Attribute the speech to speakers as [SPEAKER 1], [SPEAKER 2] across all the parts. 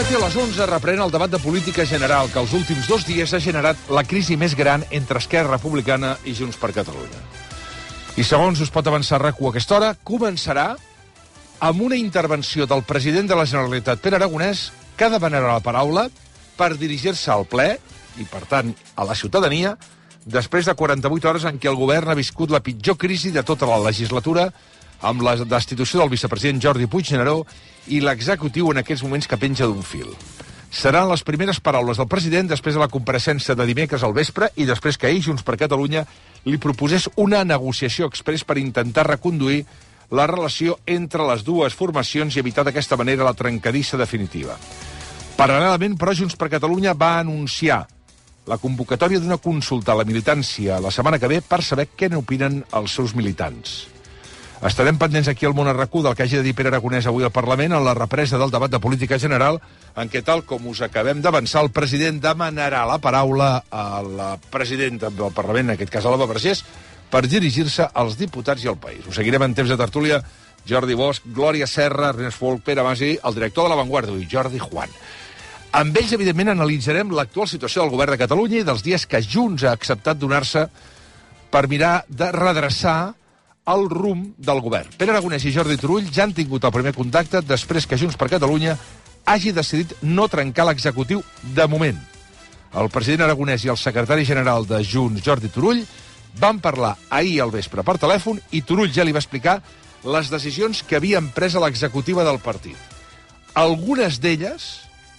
[SPEAKER 1] matí a les 11 reprèn el debat de política general que els últims 2 dies ha generat la crisi més gran entre Esquerra Republicana i Junts per Catalunya. I segons us pot avançar RAC1 a aquesta hora, començarà amb una intervenció del president de la Generalitat, Pere Aragonès, que demanarà la paraula per dirigir-se al ple i, per tant, a la ciutadania, després de 48 hores en què el govern ha viscut la pitjor crisi de tota la legislatura, amb la destitució del vicepresident Jordi Puigneró i l'executiu en aquests moments que penja d'un fil. Seran les primeres paraules del president després de la compareixença de dimecres al vespre i després que ell, Junts per Catalunya, li proposés una negociació exprés per intentar reconduir la relació entre les dues formacions i evitar d'aquesta manera la trencadissa definitiva. Paral·lelament, però, Junts per Catalunya va anunciar la convocatòria d'una consulta a la militància la setmana que ve per saber què n'opinen els seus militants. Estarem pendents aquí al món RAC1 del que hagi de dir Pere Aragonès avui al Parlament en la represa del debat de política general en què, tal com us acabem d'avançar, el president demanarà la paraula a la presidenta del Parlament, en aquest cas a l'Alba Vergés, per dirigir-se als diputats i al país. Us seguirem en temps de tertúlia Jordi Bosch, Glòria Serra, Ernest Folk, Pere Masi, el director de La Vanguardia i Jordi Juan. Amb ells, evidentment, analitzarem l'actual situació del govern de Catalunya i dels dies que Junts ha acceptat donar-se per mirar de redreçar el rumb del govern. Pere Aragonès i Jordi Turull ja han tingut el primer contacte després que Junts per Catalunya hagi decidit no trencar l'executiu de moment. El president Aragonès i el secretari general de Junts, Jordi Turull, van parlar ahir al vespre per telèfon i Turull ja li va explicar les decisions que havien pres a l'executiva del partit. Algunes d'elles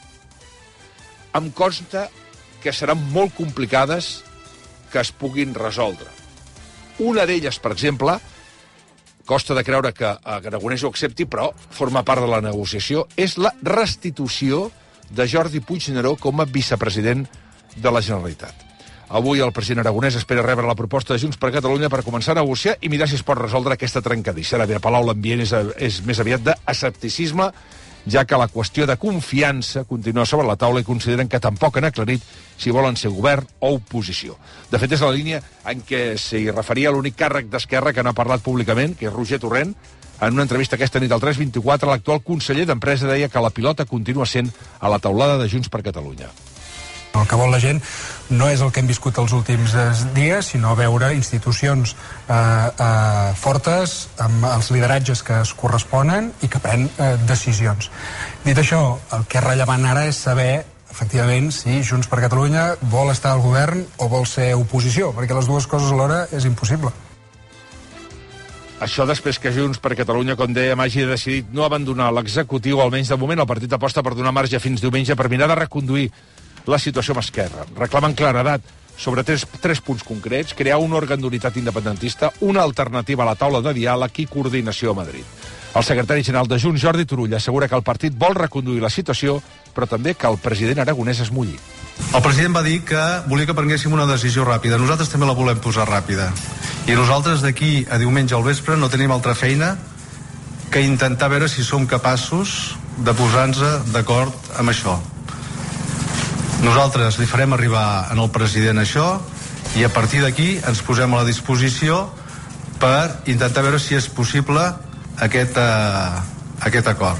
[SPEAKER 1] em consta que seran molt complicades que es puguin resoldre. Una d'elles, per exemple, costa de creure que Aragonès ho accepti, però forma part de la negociació, és la restitució de Jordi Puigneró com a vicepresident de la Generalitat. Avui el president Aragonès espera rebre la proposta de Junts per Catalunya per començar a negociar i mirar si es pot resoldre aquesta trencadissa. Ara bé, a Palau l'ambient és més aviat d'escepticisme, ja que la qüestió de confiança continua sobre la taula i consideren que tampoc han aclarit si volen ser govern o oposició. De fet, és la línia en què s'hi referia l'únic càrrec d'Esquerra que n'ha parlat públicament, que és Roger Torrent. En una entrevista aquesta nit al 324, l'actual conseller d'Empresa deia que la pilota continua sent a la taulada de Junts per Catalunya.
[SPEAKER 2] El que vol la gent no és el que hem viscut els últims dies, sinó veure institucions fortes, amb els lideratges que es corresponen i que pren decisions. Dit això, el que és rellevant ara és saber, efectivament, si Junts per Catalunya vol estar al govern o vol ser oposició, perquè les dues coses alhora és impossible.
[SPEAKER 1] Això després que Junts per Catalunya, com dèiem, hagi decidit no abandonar l'executiu, almenys de moment el partit aposta per donar marge fins diumenge per mirar de reconduir la situació amb Esquerra. Reclamen claredat sobre tres punts concrets, crear un òrgan d'unitat independentista, una alternativa a la taula de diàleg i coordinació a Madrid. El secretari general de Junts, Jordi Turull, assegura que el partit vol reconduir la situació, però també que el president Aragonès es mulli.
[SPEAKER 3] El president va dir que volia que prenguéssim una decisió ràpida. Nosaltres també la volem posar ràpida. I nosaltres d'aquí a diumenge al vespre no tenim altra feina que intentar veure si som capaços de posar-nos d'acord amb això. Nosaltres li farem arribar al president això i a partir d'aquí ens posem a la disposició per intentar veure si és possible aquest acord.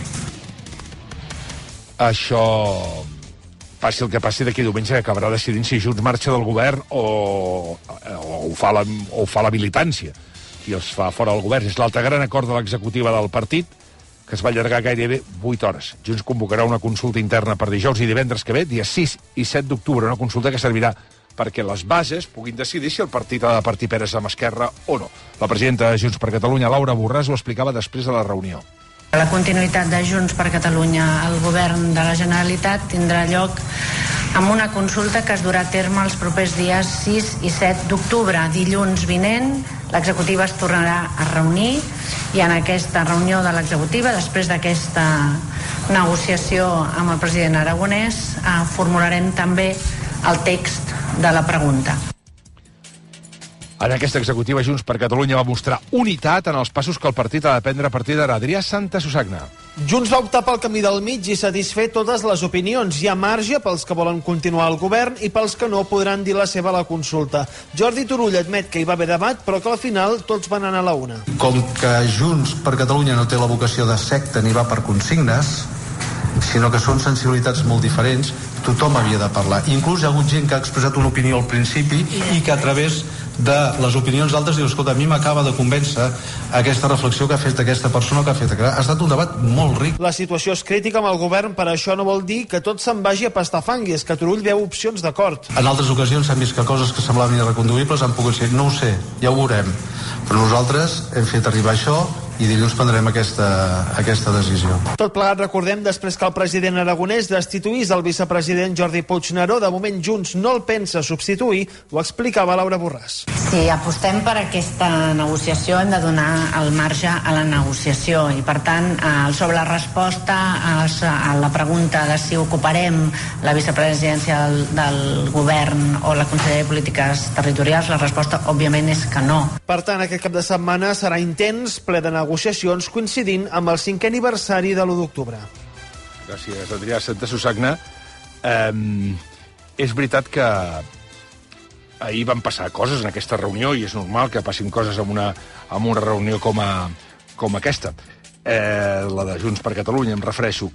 [SPEAKER 1] Això, passi el que passi d'aquí diumenge, acabarà decidint si Junts marxa del govern o ho fa la militància i es fa fora del govern. És l'altre gran acord de l'executiva del partit, que es va allargar gairebé 8 hores. Junts convocarà una consulta interna per dijous i divendres que ve, dia 6 i 7 d'octubre, una consulta que servirà perquè les bases puguin decidir si el partit ha de partir peres amb Esquerra o no. La presidenta de Junts per Catalunya, Laura Borràs, ho explicava després de la reunió.
[SPEAKER 4] La continuïtat de Junts per Catalunya al govern de la Generalitat tindrà lloc amb una consulta que es durà a terme els propers dies 6 i 7 d'octubre. Dilluns vinent, l'executiva es tornarà a reunir i en aquesta reunió de l'executiva, després d'aquesta negociació amb el president Aragonès, formularem també el text de la pregunta.
[SPEAKER 1] En aquesta executiva, Junts per Catalunya va mostrar unitat en els passos que el partit ha de prendre a partir d'ara. Adrià Santa Susagna.
[SPEAKER 5] Junts va optar pel camí del mig i satisfer totes les opinions. Hi ha marge pels que volen continuar al govern i pels que no podran dir la seva a la consulta. Jordi Turull admet que hi va haver debat, però que al final tots van anar a la una.
[SPEAKER 3] Com que Junts per Catalunya no té la vocació de secta ni va per consignes, si sinó que són sensibilitats molt diferents, tothom havia de parlar. Inclús hi ha hagut gent que ha expressat una opinió al principi i que a través de les opinions d'altres diu, escolta, a mi m'acaba de convèncer aquesta reflexió que ha fet aquesta persona que ha fet. Ha estat un debat molt ric.
[SPEAKER 5] La situació és crítica amb el govern, però això no vol dir que tot se'n vagi a pastar fang, i és que Turull veu opcions d'acord.
[SPEAKER 3] En altres ocasions s'han vist que coses que semblaven irreconduïbles han pogut ser, no ho sé, ja ho veurem. Però nosaltres hem fet arribar això i dilluns prendrem aquesta decisió.
[SPEAKER 5] Tot plegat, recordem, després que el president aragonès destituís el vicepresident Jordi Puigneró, de moment Junts no el pensa substituir, ho explicava Laura Borràs.
[SPEAKER 4] Si apostem per aquesta negociació hem de donar el marge a la negociació i, per tant, sobre la resposta a la pregunta de si ocuparem la vicepresidència del govern o la Conselleria de Polítiques Territorials, la resposta, òbviament, és que no.
[SPEAKER 5] Per tant, aquest cap de setmana serà intens, ple de negociacions, coincidint amb el 5è aniversari de l'1 d'octubre.
[SPEAKER 1] Gràcies, Adrià Santa Susagna. És veritat que ahir van passar coses en aquesta reunió i és normal que passin coses en una reunió com aquesta. La de Junts per Catalunya, em refereixo.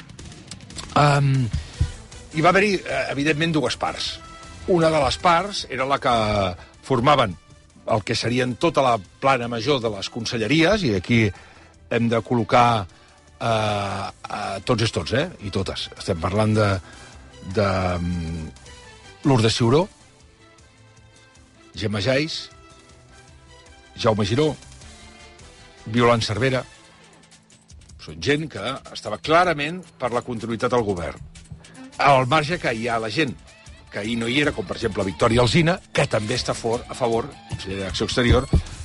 [SPEAKER 1] Hi va haver-hi, evidentment, dues parts. Una de les parts era la que formaven el que serien tota la plana major de les conselleries, i aquí hem de col·locar tots és tots, i totes. Estem parlant de Lourdes Ciuró, Gemma Geis, Jaume Giró, Violant Cervera. Són gent que estava clarament per la continuïtat del govern. Al marge que hi ha la gent que ahir no hi era, com per exemple Victòria Alsina, que també està a favor, consellera d'Acció Exterior,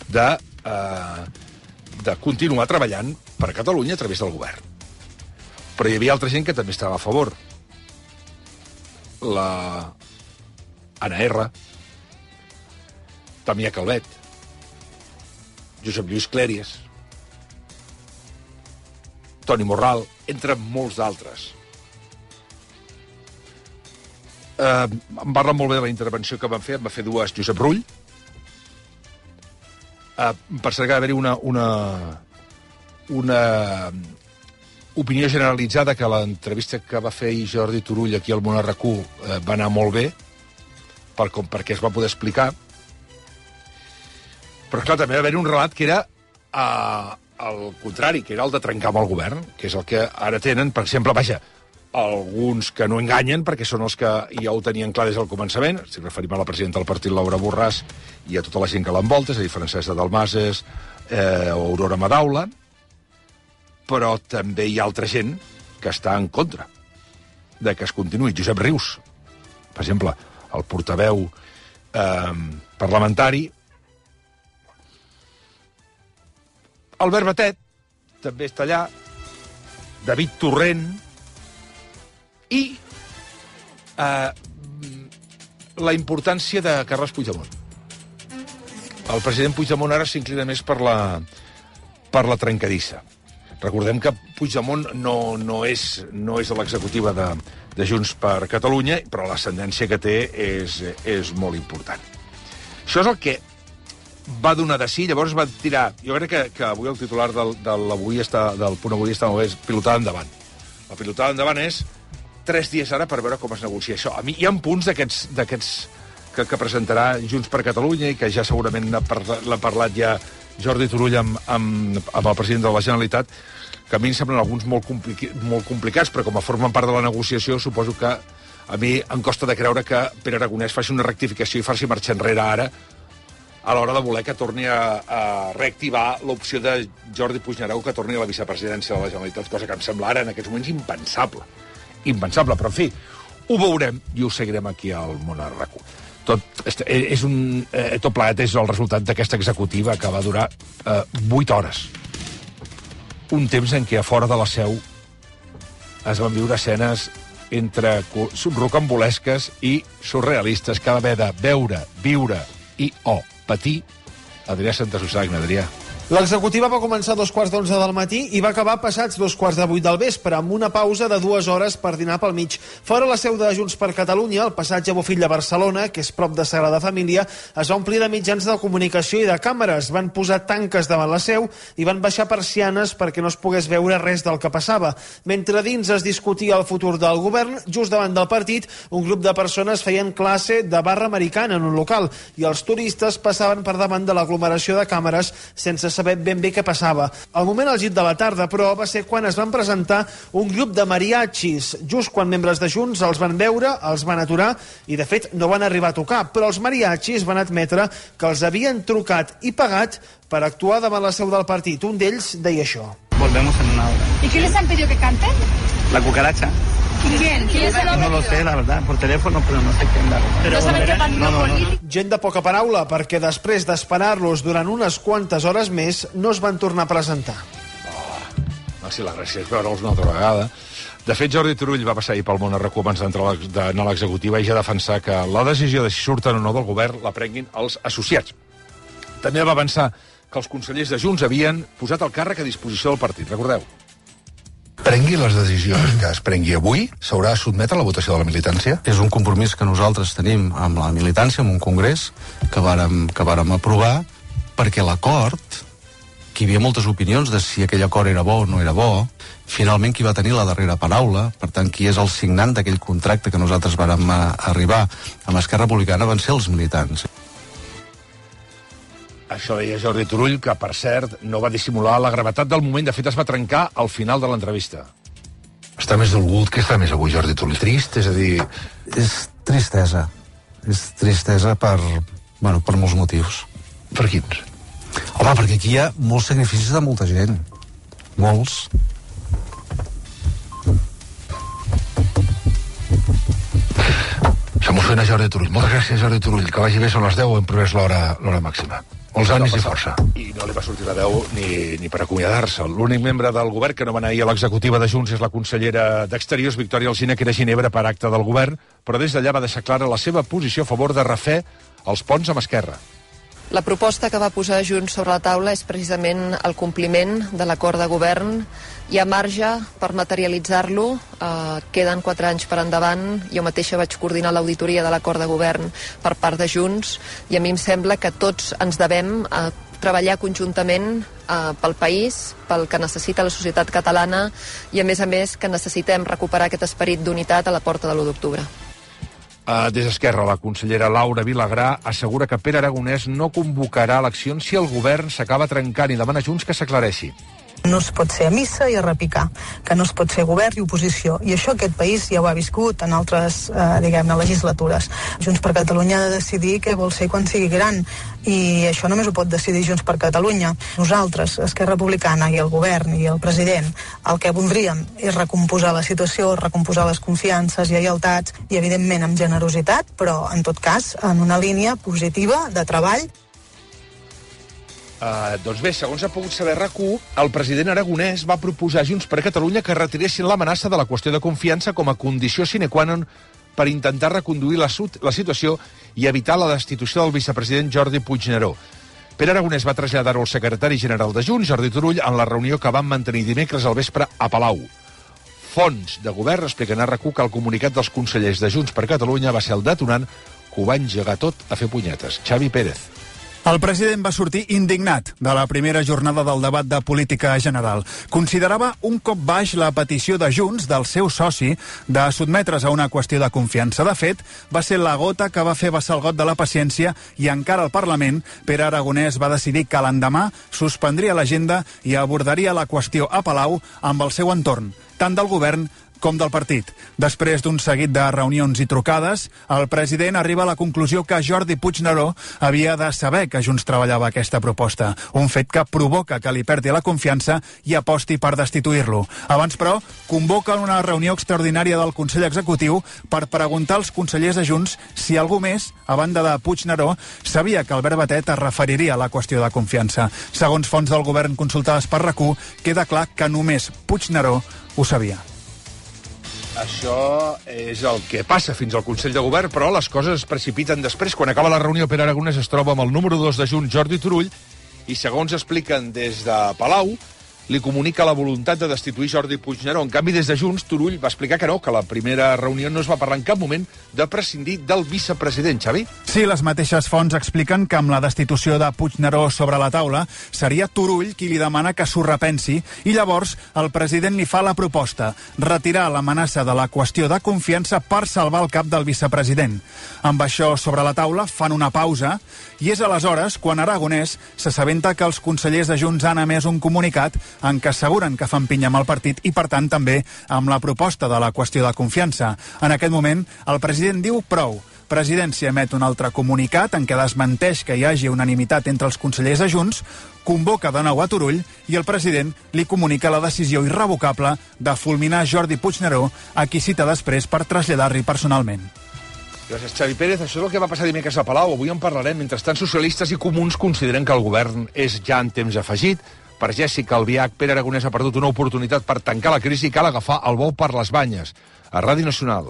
[SPEAKER 1] de continuar treballant per a Catalunya a través del govern. Però hi havia altra gent que també estava a favor. La Anna R, Damià Calvet, Josep Lluís Clèries, Toni Morral, entre molts d'altres. Em parla molt bé de la intervenció que van fer, en va fer dues Josep Rull. Per cert, que va haver-hi una opinió generalitzada que l'entrevista que va fer Jordi Turull aquí al Món RQ va anar molt bé, perquè es va poder explicar. Però, clar, també va haver-hi un relat que era al contrari, que era el de trencar amb el govern, que és el que ara tenen, per exemple, alguns que no enganyen, perquè són els que ja ho tenien clar des del començament. Estic referint a la presidenta del partit, Laura Borràs, i a tota la gent que l'envolta, és a dir, Francesc de Dalmases o Aurora Madaula, però també hi ha altra gent que està en contra de que es continuï. Josep Rius, per exemple, el portaveu parlamentari. Albert Batet també està allà. David Torrent. I la importància de Carles Puigdemont. El president Puigdemont ara s'inclina més per la trencadissa. Recordem que Puigdemont no és a l'executiva de Junts per Catalunya, però l'ascendència que té és molt important. Això és el que va donar de sí, llavors va tirar... Jo crec que avui el titular del punt avui està molt bé, és pilotada endavant. La pilotada endavant és 3 dies ara per veure com es negocia això. A mi hi ha punts d'aquests que presentarà Junts per Catalunya i que ja segurament l'ha parlat ja Jordi Turull amb el president de la Generalitat, que a mi em semblen alguns molt complicats, però com a formen part de la negociació, suposo que a mi em costa de creure que Pere Aragonès faci una rectificació i faci marxar enrere ara a l'hora de voler que torni a reactivar l'opció de Jordi Puigneró que torni a la vicepresidència de la Generalitat, cosa que em sembla ara en aquests moments impensable, però en fi, ho veurem i ho seguirem aquí al Món RQ. Tot plegat és el resultat d'aquesta executiva que va durar 8 hores. Un temps en què a fora de la seu es van viure escenes entre rocambolesques i surrealistes que va haver de veure, viure i patir. Adrià Santa Susagna, Adrià.
[SPEAKER 5] L'executiva va començar a 2:15 del matí i va acabar passats 2:15 del vespre, amb una pausa de 2 hores per dinar pel mig. Fora la seu de Junts per Catalunya, el passatge Bofill de Barcelona, que és prop de Sagrada Família, es va omplir de mitjans de comunicació i de càmeres. Van posar tanques davant la seu i van baixar persianes perquè no es pogués veure res del que passava. Mentre dins es discutia el futur del govern, just davant del partit, un grup de persones feien classe de barra americana en un local i els turistes passaven per davant de l'aglomeració de càmeres sense saber ben bé què passava. Al moment al llit de la tarda, però, va ser quan es van presentar un grup de mariachis. Just quan membres de Junts els van veure, els van aturar i, de fet, no van arribar a tocar. Però els mariachis van admetre que els havien trucat i pagat per actuar davant la seu del partit. Un d'ells deia això.
[SPEAKER 6] Volvemos en una hora.
[SPEAKER 7] ¿Y qué les han pedido que canten?
[SPEAKER 6] La cucaracha.
[SPEAKER 7] ¿Quién? ¿Quién se lo ha
[SPEAKER 6] No lo sé, la verdad, por teléfono, pero no sé quién la...
[SPEAKER 7] ¿No saben qué partido político?
[SPEAKER 5] Gent de poca paraula, perquè després d'esperar-los durant unes quantes hores més, no es van tornar a presentar.
[SPEAKER 1] Si la gràcia és veure'ls una altra vegada. De fet, Jordi Turull va passar ahir pel món a RAC1 abans d'anar a l'executiva i ja defensar que la decisió de si surten o no del govern la prenguin els associats. També va avançar que els consellers de Junts havien posat el càrrec a disposició del partit. Recordeu.
[SPEAKER 8] Prengui les decisions que es prengui avui, s'haurà de sotmetre a la votació de la militància?
[SPEAKER 9] És un compromís que nosaltres tenim amb la militància, amb un congrés que vàrem aprovar, perquè l'acord, que hi havia moltes opinions de si aquell acord era bo o no era bo, finalment qui va tenir la darrera paraula, per tant, qui és el signant d'aquell contracte que nosaltres vàrem arribar amb Esquerra Republicana van ser els militants.
[SPEAKER 1] Això deia Jordi Turull, que, per cert, no va dissimular la gravetat del moment. De fet, es va trencar al final de l'entrevista.
[SPEAKER 8] Està més dolgut. Què està més avui, Jordi Turull? Trist? És a dir...
[SPEAKER 9] És tristesa. És tristesa per molts motius.
[SPEAKER 8] Per quins?
[SPEAKER 9] Home, perquè aquí hi ha molts sacrificis de molta gent. Molts.
[SPEAKER 8] S'emociona Jordi Turull. Moltes gràcies, Jordi Turull. Que vagi bé, són les 10, hem promès l'hora màxima. Molts ànims i força.
[SPEAKER 1] I no li va sortir la veu ni per acomiadar-se. L'únic membre del govern que no va anar ahir a l'executiva de Junts és la consellera d'Exteriors, Victòria Alsina, que era a Ginebra per acte del govern, però des d'allà va deixar clara la seva posició a favor de refer els ponts amb Esquerra.
[SPEAKER 10] La proposta que va posar Junts sobre la taula és precisament el compliment de l'acord de govern. Hi ha marge per materialitzar-lo, queden 4 anys per endavant. Jo mateixa vaig coordinar l'auditoria de l'acord de govern per part de Junts i a mi em sembla que tots ens devem treballar conjuntament pel país, pel que necessita la societat catalana i a més que necessitem recuperar aquest esperit d'unitat a la porta de l'1 d'octubre.
[SPEAKER 1] Des d'Esquerra, la consellera Laura Vilagrà assegura que Pere Aragonès no convocarà eleccions si el govern s'acaba trencant i demana a Junts que s'aclareixi.
[SPEAKER 11] No es pot ser a missa i a repicar, que no es pot ser govern i oposició. I això aquest país ja ho ha viscut en altres, legislatures. Junts per Catalunya ha de decidir què vol ser quan sigui gran. I això només ho pot decidir Junts per Catalunya. Nosaltres, Esquerra Republicana i el govern i el president, el que voldríem és recomposar la situació, recomposar les confiances, lleialtats i, evidentment, amb generositat, però, en tot cas, en una línia positiva de treball.
[SPEAKER 1] Doncs bé, segons ha pogut saber RAC1, el president Aragonès va proposar a Junts per Catalunya que retiressin l'amenaça de la qüestió de confiança com a condició sine qua non per intentar reconduir la situació i evitar la destitució del vicepresident Jordi Puigneró. Pere Aragonès va traslladar-ho al secretari general de Junts, Jordi Turull, en la reunió que van mantenir dimecres al vespre a Palau. Fonts de govern expliquen a RAC1 que el comunicat dels consellers de Junts per Catalunya va ser el detonant que ho va engegar tot a fer punyetes. Xavi Pérez.
[SPEAKER 12] El president va sortir indignat de la primera jornada del debat de política general. Considerava un cop baix la petició de Junts, del seu soci, de sotmetre's a una qüestió de confiança. De fet, va ser la gota que va fer vessar el got de la paciència i encara al Parlament, Pere Aragonès va decidir que l'endemà suspendria l'agenda i abordaria la qüestió a Palau amb el seu entorn, tant del govern com del partit. Després d'un seguit de reunions i trucades, el president arriba a la conclusió que Jordi Puigneró havia de saber que Junts treballava aquesta proposta, un fet que provoca que li perdi la confiança i aposti per destituir-lo. Abans, però, convoca una reunió extraordinària del Consell Executiu per preguntar als consellers de Junts si algú més, a banda de Puigneró, sabia que Albert Batet es referiria a la qüestió de confiança. Segons fonts del govern consultades per RAC1, queda clar que només Puigneró ho sabia.
[SPEAKER 1] Això és el que passa fins al Consell de Govern, però les coses es precipiten després. Quan acaba la reunió, Pere Aragonès es troba amb el número 2 de Junts, Jordi Turull, i segons expliquen des de Palau, li comunica la voluntat de destituir Jordi Puigneró. En canvi, des de Junts, Turull va explicar que no, que la primera reunió no es va parlar en cap moment de prescindir del vicepresident. Xavi?
[SPEAKER 12] Sí, les mateixes fonts expliquen que amb la destitució de Puigneró sobre la taula seria Turull qui li demana que s'ho repensi i llavors el president li fa la proposta, retirar l'amenaça de la qüestió de confiança per salvar el cap del vicepresident. Amb això sobre la taula fan una pausa i és aleshores quan Aragonès s'assabenta que els consellers de Junts han emès un comunicat en què asseguren que fan pinya amb el partit i, per tant, també amb la proposta de la qüestió de confiança. En aquest moment, el president diu prou. Presidència emet un altre comunicat en què desmenteix que hi hagi unanimitat entre els consellers de Junts, convoca de nou a Turull i el president li comunica la decisió irrevocable de fulminar Jordi Puigneró, a qui cita després per traslladar-hi personalment.
[SPEAKER 1] Gràcies, Xavi Pérez. Això és el que va passar dimecres a Palau. Avui en parlarem. Mentrestant, socialistes i comuns consideren que el govern és ja en temps afegit. Per Jèssica Albiach, Pere Aragonès ha perdut una oportunitat per tancar la crisi i cal agafar el bou per les banyes. A Ràdio Nacional.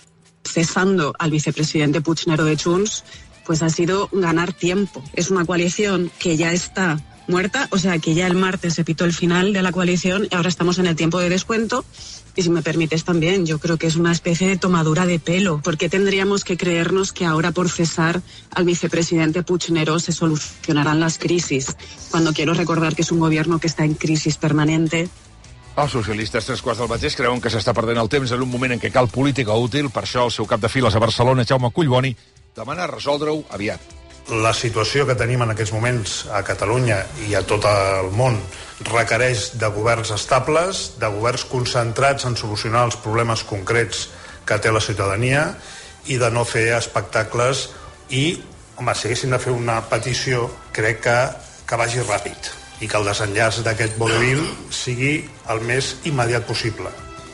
[SPEAKER 13] Cesando al vicepresidente Puigneró de Junts, pues ha sido ganar tiempo. Es una coalición que ya está muerta, o sea que ya el martes se pitó el final de la coalición y ahora estamos en el tiempo de descuento. Y si me permites también, yo creo que es una especie de tomadura de pelo. ¿Por qué tendríamos que creernos que ahora por cesar al vicepresidente Puigneró se solucionarán las crisis? Cuando quiero recordar que es un gobierno que está en crisis permanente.
[SPEAKER 1] Els socialistes, 3/4 del mateix, creuen que s'està perdent el temps en un moment en què cal política útil. Per això el seu cap de files a Barcelona, Jaume Collboni, demana resoldre-ho aviat.
[SPEAKER 14] La situació que tenim en aquests moments a Catalunya i a tot el món requereix de governs estables, de governs concentrats en solucionar els problemes concrets que té la ciutadania i de no fer espectacles i, home, si haguessin de fer una petició, crec que vagi ràpid i que el desenllaç d'aquest vodevil sigui el més immediat possible.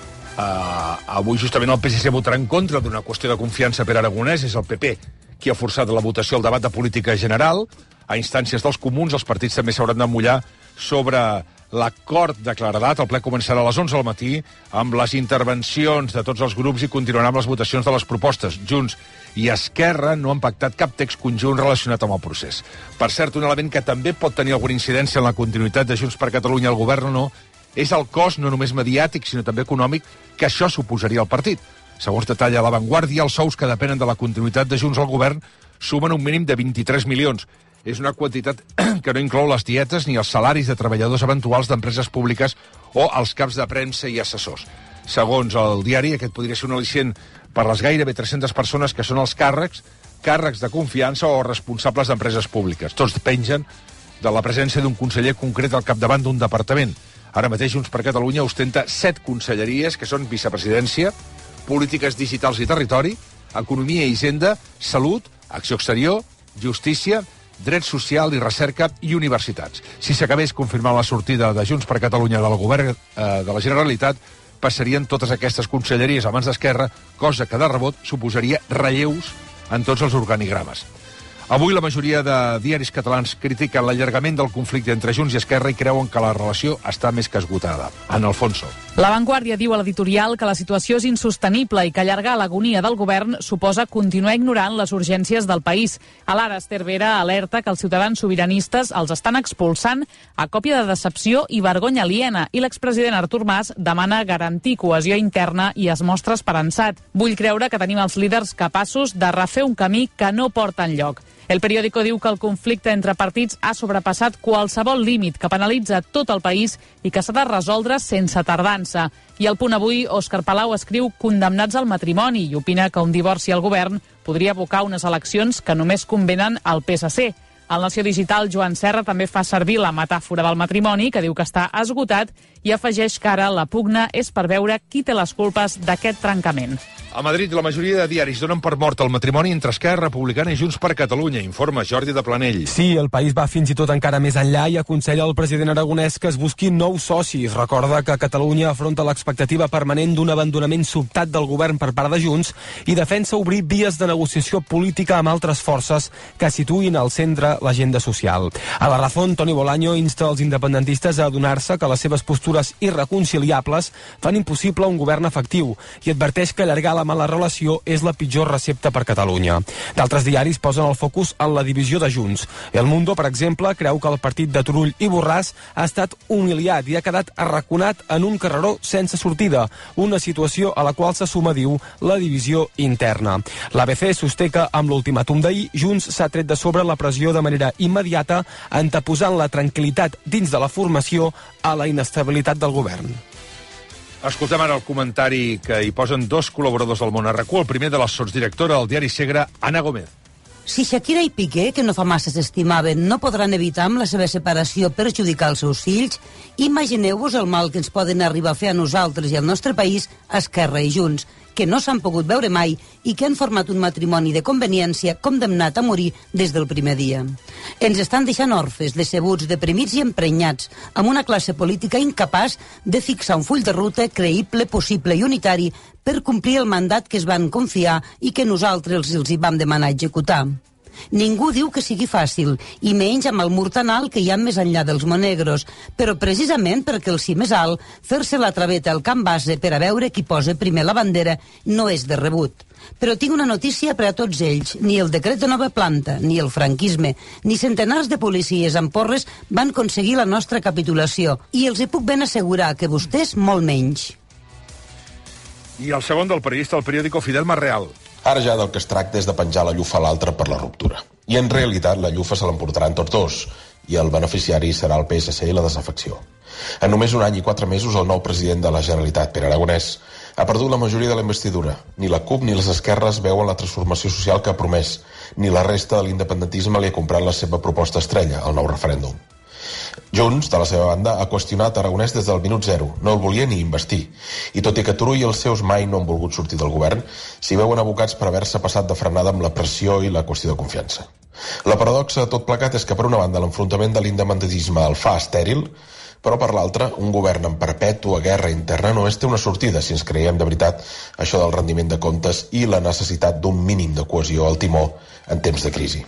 [SPEAKER 1] Avui justament el PSC votarà en contra d'una qüestió de confiança per Aragonès. És el PP qui ha forçat la votació al debat de política general. A instàncies dels comuns, els partits també s'hauran de mullar sobre l'acord de claredat. El ple començarà a les 11 del matí amb les intervencions de tots els grups i continuarà amb les votacions de les propostes. Junts i Esquerra no han pactat cap text conjunt relacionat amb el procés. Per cert, un element que també pot tenir alguna incidència en la continuïtat de Junts per Catalunya al govern o no és el cost no només mediàtic, sinó també econòmic, que això suposaria al partit. Segons detalla La Vanguardia, els sous que depenen de la continuïtat de Junts al govern sumen un mínim de 23 milions. És una quantitat que no inclou les dietes ni els salaris de treballadors eventuals d'empreses públiques o els caps de premsa i assessors. Segons el diari, aquest podria ser un al·licient per les gairebé 300 persones que són els càrrecs de confiança o responsables d'empreses públiques. Tots pengen de la presència d'un conseller concret al capdavant d'un departament. Ara mateix Junts per Catalunya ostenta 7 conselleries, que són vicepresidència, polítiques digitals i territori, economia i hisenda, salut, acció exterior, justícia, dret social i recerca i universitats. Si s'acabés confirmant la sortida de Junts per Catalunya del govern de la Generalitat, passarien totes aquestes conselleries a mans d'Esquerra, cosa que de rebot suposaria relleus en tots els organigrames. Avui la majoria de diaris catalans critiquen l'allargament del conflicte entre Junts i Esquerra i creuen que la relació està més que esgotada. En Alfonso.
[SPEAKER 15] La Vanguardia diu a l'editorial que la situació és insostenible i que allargar l'agonia del govern suposa continuar ignorant les urgències del país. A l'Ara, Esther Vera alerta que els ciutadans sobiranistes els estan expulsant a còpia de decepció i vergonya aliena i l'expresident Artur Mas demana garantir cohesió interna i es mostra esperançat. Vull creure que tenim els líders capaços de refer un camí que no porta enlloc. El periòdico diu que el conflicte entre partits ha sobrepassat qualsevol límit que penalitza tot el país i que s'ha de resoldre sense tardança. I al Punt Avui, Òscar Palau escriu condemnats al matrimoni i opina que un divorci al govern podria abocar unes eleccions que només convenen al PSC. Al Nació Digital, Joan Serra també fa servir la metàfora del matrimoni, que diu que està esgotat, i afegeix que ara la pugna és per veure qui té les culpes d'aquest trencament.
[SPEAKER 1] A Madrid, la majoria de diaris donen per mort el matrimoni entre Esquerra Republicana i Junts per Catalunya. Informa Jordi de Planell.
[SPEAKER 16] Sí, el país va fins i tot encara més enllà i aconsella al president aragonès que es busquin nous socis. Recorda que Catalunya afronta l'expectativa permanent d'un abandonament sobtat del govern per part de Junts i defensa obrir vies de negociació política amb altres forces que situïn al centre l'agenda social. A la Razón, Toni Bolaño insta els independentistes a adonar-se que les seves postures irreconciliables fan impossible un govern efectiu i adverteix que allargar la mala relació és la pitjor recepta per Catalunya. D'altres diaris posen el focus en la divisió de Junts. El Mundo, per exemple, creu que el partit de Turull i Borràs ha estat humiliat i ha quedat arraconat en un carreró sense sortida, una situació a la qual se suma, diu, la divisió interna. L'ABC sosté que, amb l'ultimàtum d'ahir, Junts s'ha tret de sobre la pressió de manera immediata, anteposant la tranquil·litat dins de la formació a la inestabilitat del govern.
[SPEAKER 1] Escoltem ara el comentari que hi posen dos col·laboradors del Món RQ. El primer de la sotsdirectora del diari Segre, Anna Gómez.
[SPEAKER 17] Si Shakira i Piqué, que no fa massa s'estimaven, no podran evitar amb la seva separació perjudicar els seus fills, imagineu-vos el mal que ens poden arribar a fer a nosaltres i al nostre país, Esquerra i Junts, que no s'han pogut veure mai i que han format un matrimoni de conveniència condemnat a morir des del primer dia. Ens estan deixant orfes, decebuts, deprimits i emprenyats, amb una classe política incapaç de fixar un full de ruta creïble, possible i unitari per complir el mandat que es van confiar i que nosaltres els hi vam demanar executar. Ningú diu que sigui fàcil, i menys amb el mur tan alt que hi ha més enllà dels monegros, però precisament perquè el cim és alt, fer-se la traveta al camp base per a veure qui posa primer la bandera no és de rebut. Però tinc una notícia per a tots ells. Ni el decret de nova planta, ni el franquisme, ni centenars de policies amb porres van aconseguir la nostra capitulació, i els hi puc ben assegurar que vostès molt menys.
[SPEAKER 1] I el segon del periodista del periòdico, Fidel Marreal.
[SPEAKER 18] Ara ja del que es tracta és de penjar la llufa a l'altre per la ruptura. I en realitat la llufa se l'emportaran tots dos, i el beneficiari serà el PSC i la desafecció. En només 1 any i 4 mesos el nou president de la Generalitat, Pere Aragonès, ha perdut la majoria de la investidura. Ni la CUP ni les esquerres veuen la transformació social que ha promès, ni la resta de l'independentisme li ha comprat la seva proposta estrella, el nou referèndum. Junts, de la seva banda, ha qüestionat Aragonès des del minut zero. No el volia ni investir. I tot i que Turull i els seus mai no han volgut sortir del govern, s'hi veuen abocats per haver-se passat de frenada amb la pressió i la qüestió de confiança. La paradoxa de tot plegat és que, per una banda, l'enfrontament de l'independentisme el fa estèril, però per l'altra, un govern en perpètua guerra interna només té una sortida, si ens creiem de veritat això del rendiment de comptes i la necessitat d'un mínim de cohesió al timó en temps de crisi.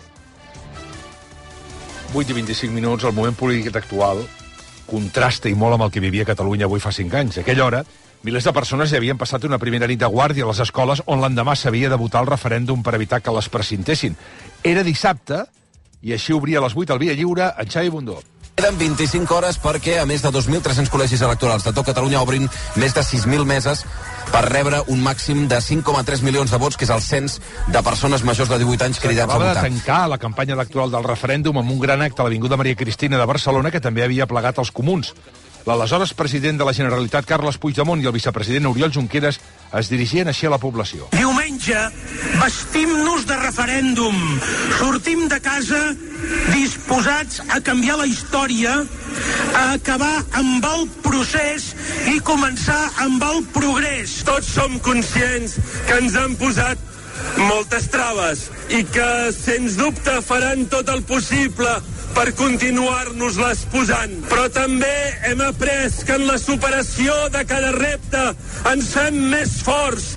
[SPEAKER 1] 8 i 25 minuts, el moment polític actual contrasta i molt amb el que vivia Catalunya avui fa 5 anys. A aquella hora, milers de persones ja havien passat una primera nit de guàrdia a les escoles on l'endemà s'havia de votar el referèndum per evitar que les precintessin. Era dissabte i així obria a les 8 el Via Lliure en Xavi Bundó.
[SPEAKER 19] Queden 25 hores perquè, a més de 2.300 col·legis electorals de tot Catalunya, obrin més de 6.000 meses per rebre un màxim de 5,3 milions de vots, que és el cens de persones majors de 18 anys cridats a votar.
[SPEAKER 1] S'acabava de tancar la campanya electoral del referèndum amb un gran acte a l'Avinguda Maria Cristina de Barcelona, que també havia plegat els comuns. L'aleshores president de la Generalitat, Carles Puigdemont, i el vicepresident Oriol Junqueras es dirigien així a la població.
[SPEAKER 20] Diumenge, vestim-nos de referèndum. Sortim de casa disposats a canviar la història, a acabar amb el procés i començar amb el progrés.
[SPEAKER 21] Tots som conscients que ens han posat moltes traves i que, sens dubte, faran tot el possible per continuar-nos-les posant. Però també hem après que en la superació de cada repte ens fem més forts.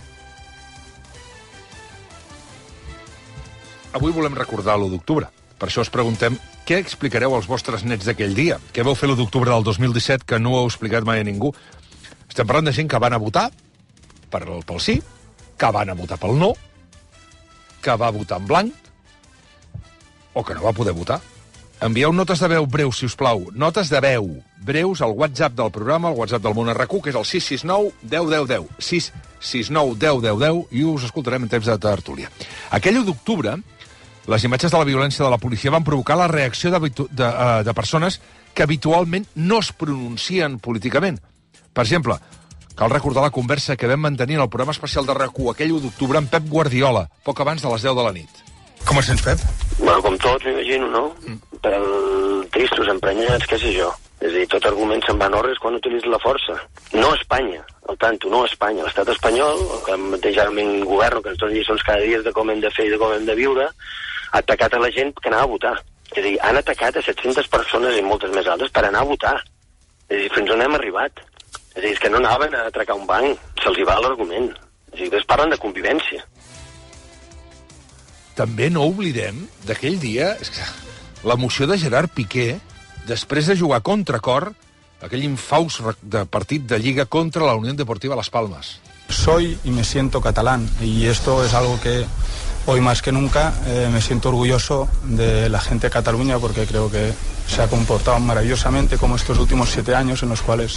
[SPEAKER 1] Avui volem recordar l'1 d'octubre. Per això us preguntem què explicareu als vostres nets d'aquell dia. Què vau fer l'1 d'octubre del 2017 que no heu explicat mai a ningú? Estem parlant de gent que van a votar pel sí, que van a votar pel no, que va votar en blanc o que no va poder votar. Envieu notes de veu breus, si us plau. Notes de veu breus al WhatsApp del programa, al WhatsApp del Món RQ, que és el 669 10 10 10. 669 10 10 10, i us escoltarem en temps de tertúlia. Aquell 1 d'octubre, les imatges de la violència de la policia van provocar la reacció de persones que habitualment no es pronuncien políticament. Per exemple, cal recordar la conversa que vam mantenir en el programa especial de RAC1 aquell 1 d'octubre amb Pep Guardiola, poc abans de les 10 de la nit.
[SPEAKER 22] Com et sents, Pep?
[SPEAKER 23] Bueno, com tots, m'imagino, no? Tristos, emprenyats, què sé jo. És a dir, tot argument se'n va en orres quan utilitza la força. No Espanya, al tanto, no Espanya. L'estat espanyol, que mateix ara un govern que ens dona lliçons cada dia de com hem de fer i de com hem de viure, ha atacat a la gent que anava a votar. És a dir, han atacat a 700 persones i moltes més altres per anar a votar. És a dir, fins on hem arribat. És a dir, és que no anaven a atracar un banc, se'ls hi va l'argument. És a dir, es parlen de convivència.
[SPEAKER 1] També no oblidem d'aquell dia, és que l'emoció de Gerard Piqué després de jugar contra cor aquell infaust de partit de Lliga contra la Unión Deportiva Las Palmas.
[SPEAKER 2] Soy y me siento catalán, y esto es algo que hoy más que nunca me siento orgulloso de la gente de Cataluña, porque creo que se ha comportado maravillosamente como estos últimos 7 años en los cuales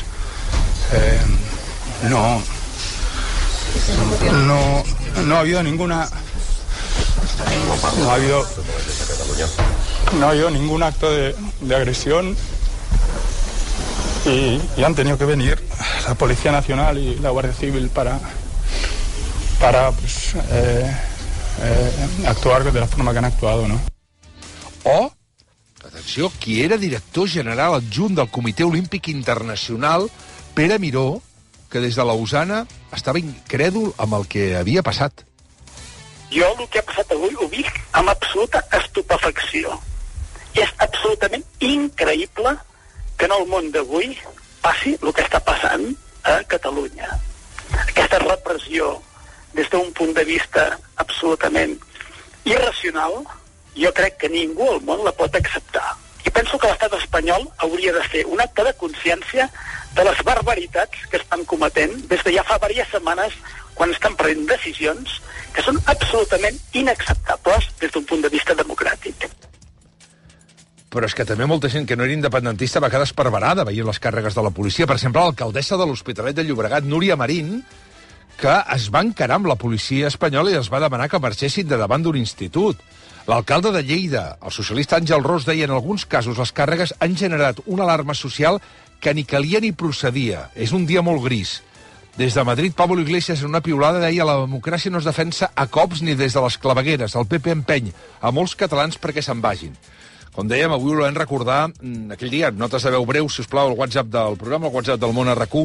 [SPEAKER 2] no ha habido ninguna... No ha habido ningún acto de agresión y han tenido que venir la Policía Nacional y la Guardia Civil para pues, actuar de la forma que han actuado, ¿no?
[SPEAKER 1] O, atenció, qui era director general adjunt del Comitè Olímpic Internacional, Pere Miró, que des de Lausana estava incrèdul amb el que havia passat.
[SPEAKER 3] Jo el que ha passat avui ho visc amb absoluta estupefacció. És absolutament increïble que en el món d'avui passi el que està passant a Catalunya. Aquesta repressió, des d'un punt de vista absolutament irracional, jo crec que ningú al món la pot acceptar. I penso que l'estat espanyol hauria de fer un acte de consciència de les barbaritats que estan cometent des de ja fa diverses setmanes, quan estan prenent decisions que són absolutament inacceptables des d'un punt de vista democràtic.
[SPEAKER 1] Però és que també molta gent que no era independentista va quedar esparverada veient les càrregues de la policia. Per exemple, l'alcaldessa de l'Hospitalet de Llobregat, Núria Marín, que es va encarar amb la policia espanyola i els va demanar que marxessin de davant d'un institut. L'alcalde de Lleida, el socialista Àngel Ros, deia en alguns casos les càrregues han generat una alarma social que ni calia ni procedia. És un dia molt gris. Des de Madrid, Pablo Iglesias, en una piulada, deia la democràcia no es defensa a cops ni des de les clavegueres. El PP empeny a molts catalans perquè se'n vagin. Com dèiem, avui volem recordar aquell dia, notes de veu breu, si us plau, el WhatsApp del programa, el WhatsApp del Món RQ,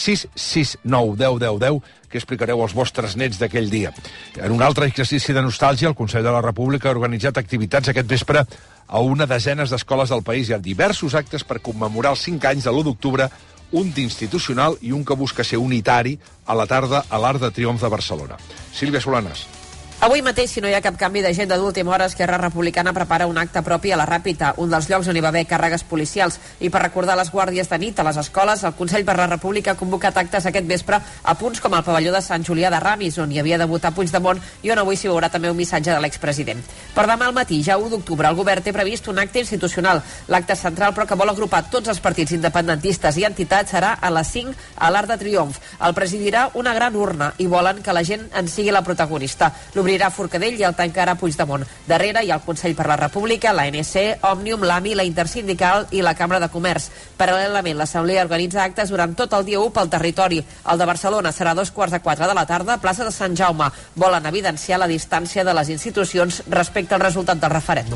[SPEAKER 1] 669 10 10 10, que explicareu als vostres nets d'aquell dia. En un altre exercici de nostàlgia, el Consell de la República ha organitzat activitats aquest vespre a una desena d'escoles del país. Hi ha diversos actes per commemorar els 5 anys de l'1 d'octubre, un d'institucional i un que busca ser unitari a la tarda a l'Arc de Triomf de Barcelona. Sílvia Solanes.
[SPEAKER 22] Avui mateix, si no hi ha cap canvi d'agenda d'última hora, Esquerra Republicana prepara un acte propi a la Ràpita, un dels llocs on hi va haver càrregues policials. I per recordar les guàrdies de nit a les escoles, el Consell per la República ha convocat actes aquest vespre a punts com el pavelló de Sant Julià de Ramis, on hi havia de votar Puigdemont i on avui s'hi veurà també un missatge de l'expresident. Per demà al matí, ja 1 d'octubre, el govern té previst un acte institucional. L'acte central, però que vol agrupar tots els partits independentistes i entitats, serà a les 5 a l'Arc de Triomf. El presidirà una gran urna i volen que la gent en sigui la protagonista. L'obrirà Forcadell i el tancarà Puigdemont. Darrere hi ha el Consell per la República, l'ANC, Òmnium, l'AMI, la Intersindical i la Cambra de Comerç. Paral·lelament, l'Assemblea organitza actes durant tot el dia 1 pel territori. El de Barcelona serà a 3:45 de la tarda, plaça de Sant Jaume. Volen evidenciar la distància de les institucions respecte al resultat del referèndum.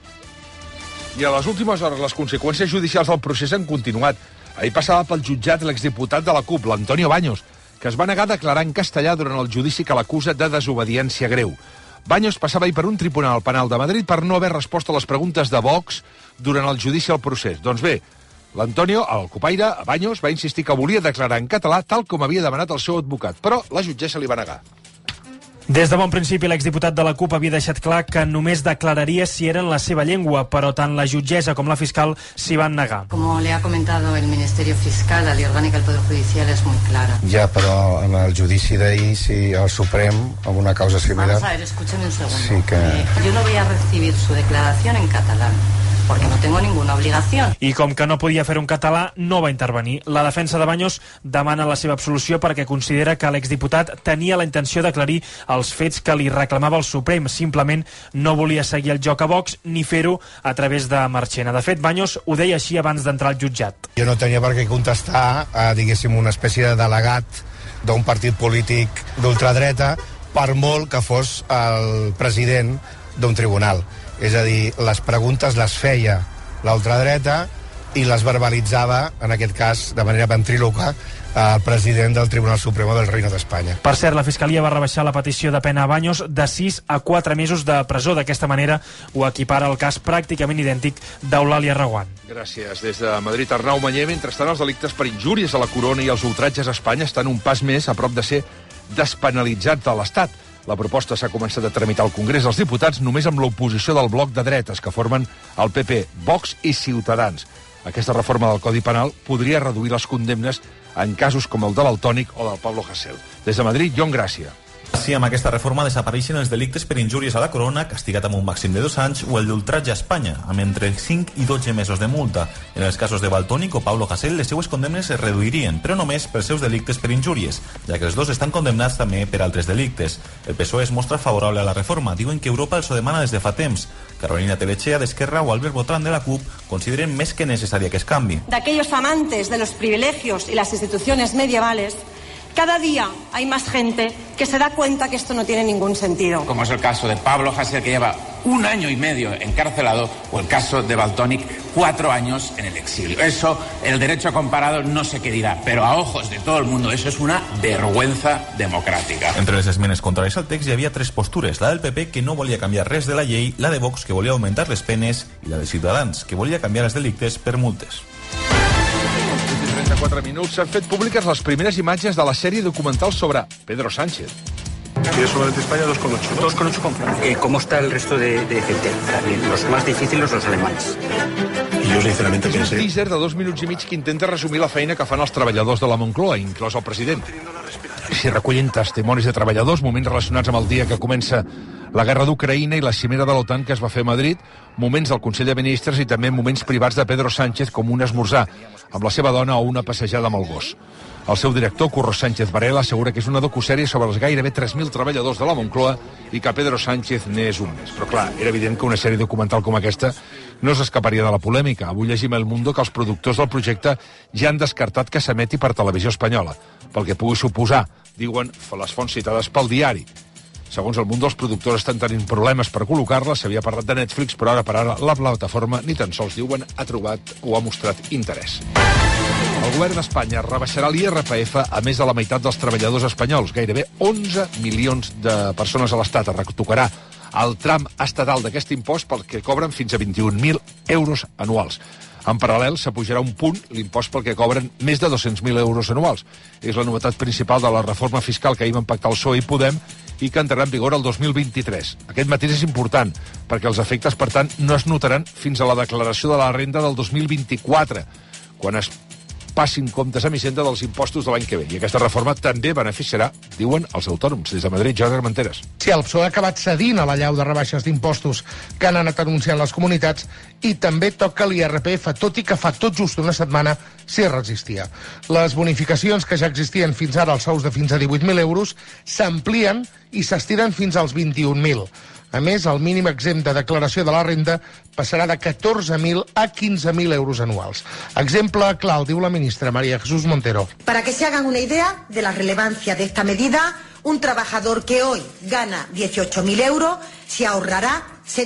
[SPEAKER 1] I a les últimes hores, les conseqüències judicials del procés han continuat. Ahir passava pel jutjat l'exdiputat de la CUP, l'Antonio Baños, que es va negar a declarar en castellà durant el judici que l'acusa de desobediència greu. Baños passava ahir per un tribunal penal de Madrid per no haver respost a les preguntes de Vox durant el judici al procés. Doncs bé, l'Antonio, el copaire, Baños, va insistir que volia declarar en català tal com havia demanat el seu advocat, però la jutgessa li va negar.
[SPEAKER 24] Des de bon principi, l'exdiputat de la CUP havia deixat clar que només declararia si era en la seva llengua, però tant la jutgessa com la fiscal s'hi van negar.
[SPEAKER 25] Como le ha comentado el Ministerio Fiscal, la ley orgánica del Poder Judicial es muy clara.
[SPEAKER 26] Ja, però en el judici d'ahir, si el Suprem, amb una causa similar...
[SPEAKER 25] Vamos a ver, escúcheme un segundo.
[SPEAKER 26] Sí que...
[SPEAKER 25] Yo no voy a recibir su declaración en catalán, porque no tengo ninguna obligación.
[SPEAKER 24] I com que no podia fer un català, no va intervenir. La defensa de Baños demana la seva absolució perquè considera que l'exdiputat tenia la intenció d'aclarir els fets que li reclamava el Suprem. Simplement no volia seguir el joc a Vox ni fer-ho a través de Marchena. De fet, Baños ho deia així abans d'entrar al jutjat.
[SPEAKER 26] Jo no tenia per què contestar a, diguéssim, una espècie de delegat d'un partit polític d'ultradreta, per molt que fos el president d'un tribunal. És a dir, les preguntes les feia la ultradreta i les verbalitzava, en aquest cas, de manera ventríloca, el president del Tribunal Supremo del Reino d'Espanya.
[SPEAKER 24] Per cert, la Fiscalia va rebaixar la petició de pena a Baños de 6 a 4 mesos de presó. D'aquesta manera ho equipara el cas pràcticament idèntic d'Eulàlia Reguant.
[SPEAKER 1] Gràcies. Des de Madrid, Arnau Manyer. Mentrestant, els delictes per injúries a la corona i els ultratges a Espanya estan un pas més a prop de ser despenalitzats de l'Estat. La proposta s'ha començat a tramitar al Congrés dels Diputats només amb l'oposició del bloc de dretes que formen el PP, Vox i Ciutadans. Aquesta reforma del Codi Penal podria reduir les condemnes en casos com el de Valtònyc o del Pablo Hasél. Des de Madrid, Jon Gràcia.
[SPEAKER 4] Sí, amb aquesta reforma desapareixen els delictes per injúries a la corona, castigat amb un màxim de 2 anys, o el d'ultratge a Espanya, amb entre 5 i 12 mesos de multa. En els casos de Valtònyc o Pablo Hasél, les seues condemnes es reduirien, però només pels seus delictes per injúries, ja que els dos estan condemnats també per altres delictes. El PSOE es mostra favorable a la reforma. Diuen que Europa els ho demana des de fa temps. Carolina Telechea, d'Esquerra, o Albert Botran, de la CUP, consideren més que necessari aquest canvi.
[SPEAKER 5] D'aquellos amantes de los privilegios y las instituciones medievales, cada día hay más gente que se da cuenta que esto no tiene ningún sentido.
[SPEAKER 6] Como es el caso de Pablo Hasél, que lleva 1 año y medio encarcelado, o el caso de Valtònyc, 4 años en el exilio. Eso, el derecho comparado, no sé qué dirá, pero a ojos de todo el mundo eso es una vergüenza democràtica.
[SPEAKER 4] Entre les esmenes contràries al text hi havia 3 postures: la del PP, que no volia canviar res de la llei, la de Vox, que volia augmentar les penes, i la de Ciutadans, que volia canviar els delictes per multes.
[SPEAKER 1] 34 minuts. S'han fet públiques les primeres imatges de la sèrie documental sobre Pedro Sánchez.
[SPEAKER 7] Y es solamente España 2,8, ¿no?
[SPEAKER 8] 2,8 con Francia. ¿Cómo está el resto de gente? También, los más difíciles, los alemanes.
[SPEAKER 7] Y yo sinceramente
[SPEAKER 1] És un
[SPEAKER 7] pensé...
[SPEAKER 1] teaser de 2 minuts i mig que intenta resumir la feina que fan els treballadors de la Moncloa, inclòs el president. S'hi recullen testimonis de treballadors, moments relacionats amb el dia que comença la guerra d'Ucraïna i la cimera de l'OTAN que es va fer a Madrid, moments del Consell de Ministres i també moments privats de Pedro Sánchez, com un esmorzar amb la seva dona o una passejada amb el gos. El seu director, Curro Sánchez Varela, assegura que és una docusèrie sobre els gairebé 3.000 treballadors de la Moncloa i que Pedro Sánchez n'és un més. Però clar, era evident que una sèrie documental com aquesta no s'escaparia de la polèmica. Avui llegim a El Mundo que els productors del projecte ja han descartat que s'emeti per Televisió Espanyola, pel que pugui suposar, diuen les fonts citades pel diari. Segons El Mundo, els productors estan tenint problemes per col·locar-la. S'havia parlat de Netflix, però ara per ara la plataforma ni tan sols, diuen, ha trobat o ha mostrat interès. El govern d'Espanya rebaixarà l'IRPF a més de la meitat dels treballadors espanyols. Gairebé 11 milions de persones a l'Estat. Es retocarà el tram estatal d'aquest impost pel que cobren fins a 21.000 euros anuals. En paral·lel, s'apujarà un punt l'impost pel que cobren més de 200.000 euros anuals. És la novetat principal de la reforma fiscal que ahir van pactar el PSOE i Podem i que entrarà en vigor el 2023. Aquest matís és important, perquè els efectes, per tant, no es notaran fins a la declaració de la renda del 2024, quan es passin comptes amb Hisenda dels impostos de l'any que ve. I aquesta reforma també beneficiarà, diuen, els autònoms. Des de Madrid, Jordi Armenteres.
[SPEAKER 9] Sí, el PSOE ha acabat cedint a la llau de rebaixes d'impostos que han anat anunciant les comunitats i també toca l'IRPF, tot i que fa tot just una setmana s'hi resistia. Les bonificacions que ja existien fins ara als sous de fins a 18.000 euros s'amplien i s'estiren fins als 21.000. A més, el mínim exempt de declaració de la renda passarà de 14.000 a 15.000 euros anuals. Exemple clar, el diu la ministra María Jesús Montero.
[SPEAKER 27] Para que se hagan una idea de la relevancia de esta medida, un trabajador que hoy gana 18.000 euros se ahorrará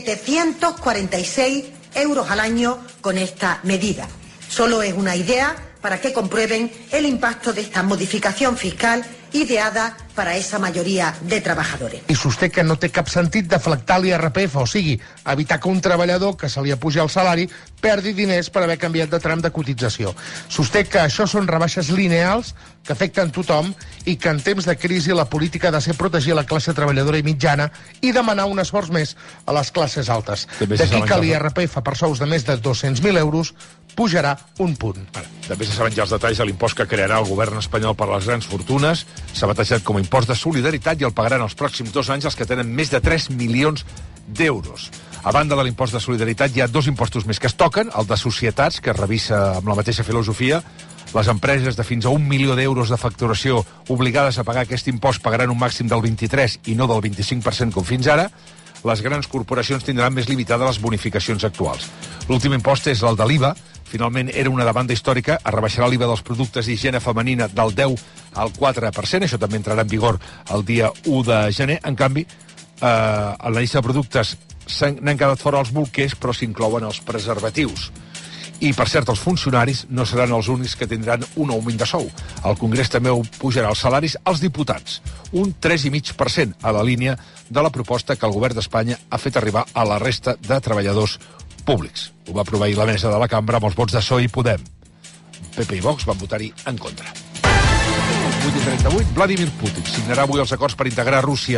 [SPEAKER 27] 746 euros al año con esta medida. Solo es una idea para que comprueben el impacto de esta modificación fiscal ideada para esa majoria de trabajadores.
[SPEAKER 9] I sosté que no té cap sentit deflactar l'IRPF, o sigui, evitar que un treballador que se li apuja el salari perdi diners per haver canviat de tram de cotització. Sosté que això són rebaixes lineals que afecten tothom i que en temps de crisi la política ha de ser protegir la classe treballadora i mitjana i demanar un esforç més a les classes altes. D'aquí que l'IRPF per sous de més de 200.000 euros pujarà un punt.
[SPEAKER 1] També se saben ja els detalls de l'impost que crearà el govern espanyol per les grans fortunes. S'ha batejat com a impost de solidaritat i el pagaran els pròxims 2 anys els que tenen més de 3 milions d'euros. A banda de l'impost de solidaritat hi ha 2 impostos més que es toquen, el de societats, que es revisa amb la mateixa filosofia. Les empreses de fins a 1 milió d'euros de facturació obligades a pagar aquest impost pagaran un màxim del 23% i no del 25% com fins ara. Les grans corporacions tindran més limitades les bonificacions actuals. L'últim impost és el de l'IVA. Finalment era una demanda històrica. Es rebaixarà l'IVA dels productes d'higiene femenina del 10 al 4%. Això també entrarà en vigor el dia 1 de gener. En canvi, a la llista de productes n'han quedat fora els bolquers, però s'inclouen els preservatius. I, per cert, els funcionaris no seran els únics que tindran un augment de sou. El Congrés també pujarà els salaris als diputats, un 3,5% a la línia de la proposta que el govern d'Espanya ha fet arribar a la resta de treballadors públics. Ho va aprovar ahir la mesa de la cambra amb els vots de PSOE i Podem. PP i Vox van votar-hi en contra. 8:38, Vladimir Putin signarà avui els acords per integrar Rússia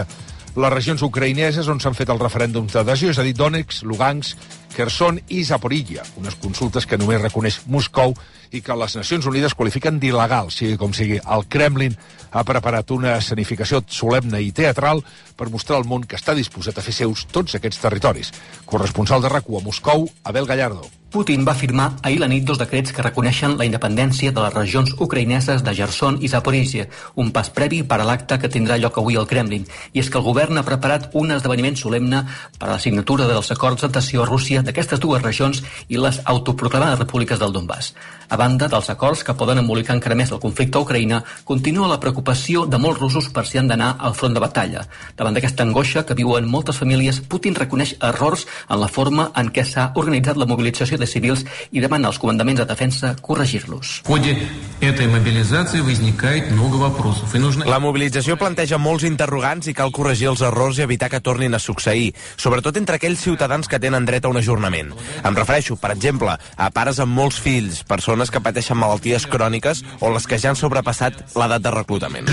[SPEAKER 1] les regions ucraïneses on s'han fet els referèndums d'adhesió, és a dir, Donetsk, Lugansk, Kherson i Zaporizhia, unes consultes que només reconeix Moscou i que les Nacions Unides qualifiquen d'il·legal, sigui com sigui. El Kremlin ha preparat una escenificació solemne i teatral per mostrar al món que està disposat a fer seus tots aquests territoris. Corresponsal de RAC1 a Moscou, Abel Gallardo.
[SPEAKER 10] Putin va firmar ahir la nit 2 decrets que reconeixen la independència de les regions ucraïneses de Kherson i Zaporizhia, un pas previ per a l'acte que tindrà lloc avui al Kremlin. I és que el govern ha preparat un esdeveniment solemne per a la signatura dels acords d'adhesió a Rússia d'aquestes dues regions i les autoproclamades repúbliques del Donbass. A banda dels acords que poden embolicar encara més el conflicte a Ucraïna, continua la preocupació de molts russos per si han d'anar al front de batalla. Davant d'aquesta angoixa que viuen moltes famílies, Putin reconeix errors en la forma en què s'ha organitzat la mobilització de civils i demana als comandaments de defensa corregir-los.
[SPEAKER 11] La mobilització planteja molts interrogants i cal corregir els errors i evitar que tornin a succeir, sobretot entre aquells ciutadans que tenen dret a un ajornament. Em refereixo, per exemple, a pares amb molts fills, persones que pateixen malalties cròniques o les que ja han sobrepassat l'edat de reclutament.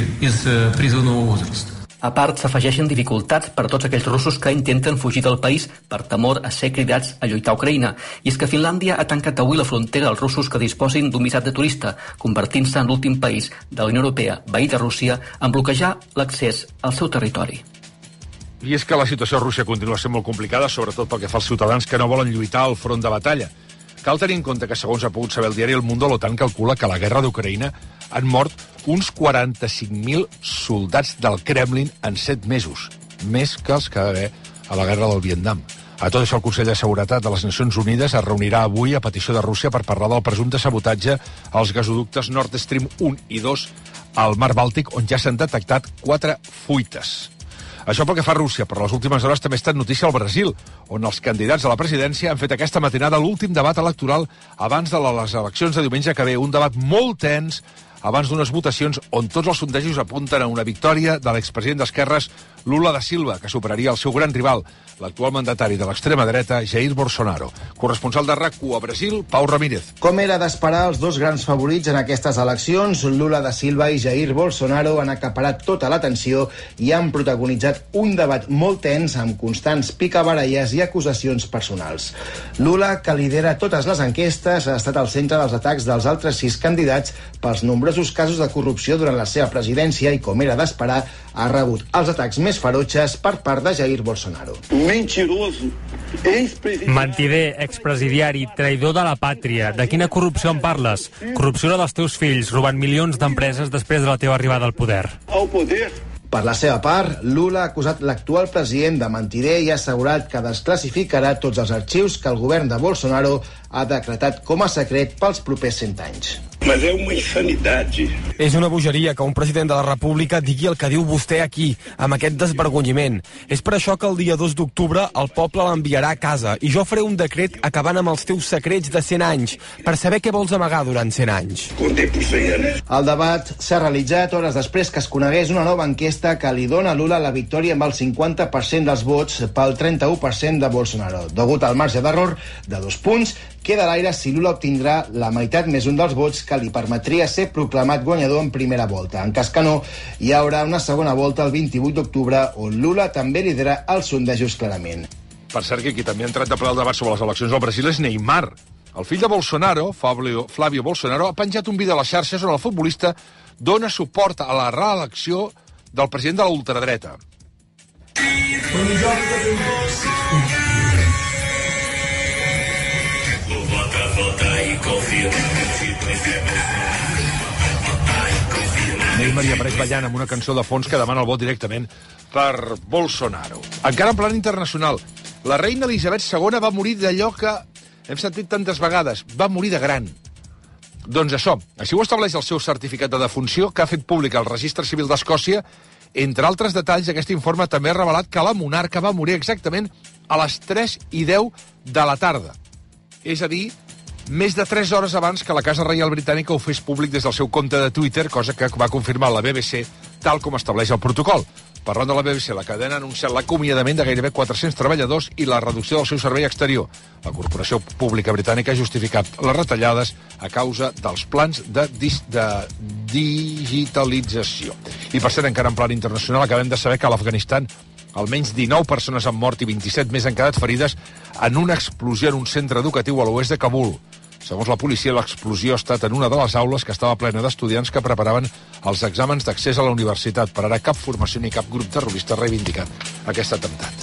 [SPEAKER 10] A part, s'afegeixen dificultats per a tots aquells russos que intenten fugir del país per temor a ser cridats a lluitar a Ucraïna. I és que Finlàndia ha tancat avui la frontera als russos que disposin d'un visat de turista, convertint-se en l'últim país de la Unió Europea, veí de Rússia, en bloquejar l'accés al seu territori.
[SPEAKER 1] I és que la situació a Rússia continua sent molt complicada, sobretot pel que fa als ciutadans que no volen lluitar al front de batalla. Cal tenir en compte que, segons ha pogut saber el diari El Mundo, l'OTAN calcula que a la guerra d'Ucraïna han mort uns 45.000 soldats del Kremlin en 7 mesos, més que els que va haver a la guerra del Vietnam. A tot això, el Consell de Seguretat de les Nacions Unides es reunirà avui a petició de Rússia per parlar del presumpte sabotatge als gasoductes Nord Stream 1 i 2 al Mar Bàltic, on ja s'han detectat 4 fuites. Això pel que fa a Rússia, però les últimes hores també ha estat notícia al Brasil, on els candidats a la presidència han fet aquesta matinada l'últim debat electoral abans de les eleccions de diumenge que ve. Un debat molt tens abans d'unes votacions on tots els sondejos apunten a una victòria de l'expresident d'esquerres Lula da Silva, que superaria el seu gran rival, l'actual mandatari de l'extrema dreta, Jair Bolsonaro. Corresponsal de RAC1 a Brasil, Pau Ramírez.
[SPEAKER 12] Com era d'esperar, els dos grans favorits en aquestes eleccions, Lula da Silva i Jair Bolsonaro, han acaparat tota l'atenció i han protagonitzat un debat molt tens amb constants picabaralles i acusacions personals. Lula, que lidera totes les enquestes, ha estat al centre dels atacs dels altres 6 candidats pels nombrosos casos de corrupció durant la seva presidència i, com era d'esperar, ha rebut els atacs més ferotges per part de Jair Bolsonaro.
[SPEAKER 13] Mentider, expresidiari, traïdor de la pàtria. De quina corrupció en parles? Corrupció dels teus fills, robant milions d'empreses després de la teva arribada al poder.
[SPEAKER 12] Per la seva part, Lula ha acusat l'actual president de mentider i ha assegurat que desclassificarà tots els arxius que el govern de Bolsonaro ha decretat com a secret pels propers 100 anys.
[SPEAKER 14] Mas é uma insanidade.
[SPEAKER 11] És una bogeria que un president de la República digui el que diu vostè aquí, amb aquest desvergonyiment. És per això que el dia 2 d'octubre el poble l'enviarà a casa i jo faré un decret acabant amb els teus secrets de 100 anys, per saber què vols amagar durant 100 anys.
[SPEAKER 12] El debat s'ha realitzat hores després que es conegués una nova enquesta que li dona a Lula la victòria amb el 50% dels vots pel 31% de Bolsonaro. Degut al marge d'error de 2 punts, queda a l'aire si Lula obtindrà la meitat més un dels vots que li permetria ser proclamat guanyador en primera volta. En cas que no, hi haurà una segona volta el 28 d'octubre on Lula també lidera els sondejos clarament.
[SPEAKER 1] Per cert, que qui també ha entrat de ple al debat sobre les eleccions al Brasil és Neymar. El fill de Bolsonaro, Flavio Bolsonaro, ha penjat un vídeo a les xarxes on el futbolista dona suport a la reelecció del president de la ultradreta. Neymar hi apareix ballant amb una cançó de fons que demana el vot directament per Bolsonaro. Encara en plan internacional, la reina Elisabet II va morir d'allò que hem sentit tantes vegades, va morir de gran. Doncs això, així ho estableix el seu certificat de defunció que ha fet públic al Registre Civil d'Escòcia. Entre altres detalls, aquest informe també ha revelat que la monarca va morir exactament a les 3:10 de la tarda. És a dir, més de 3 hores abans que la Casa Reial Britànica ho fes públic des del seu compte de Twitter, cosa que va confirmar la BBC, tal com estableix el protocol. Parlant de la BBC, la cadena ha anunciat l'acomiadament de gairebé 400 treballadors i la reducció del seu servei exterior. La corporació pública britànica ha justificat les retallades a causa dels plans de digitalització. I per cert, encara en plan internacional, acabem de saber que a l'Afganistan almenys 19 persones han mort i 27 més han quedat ferides en una explosió en un centre educatiu a l'oest de Kabul. Segons la policia, l'explosió ha estat en una de les aules que estava plena d'estudiants que preparaven els exàmens d'accés a la universitat. Per ara, cap formació ni cap grup terrorista ha reivindicat aquest atemptat.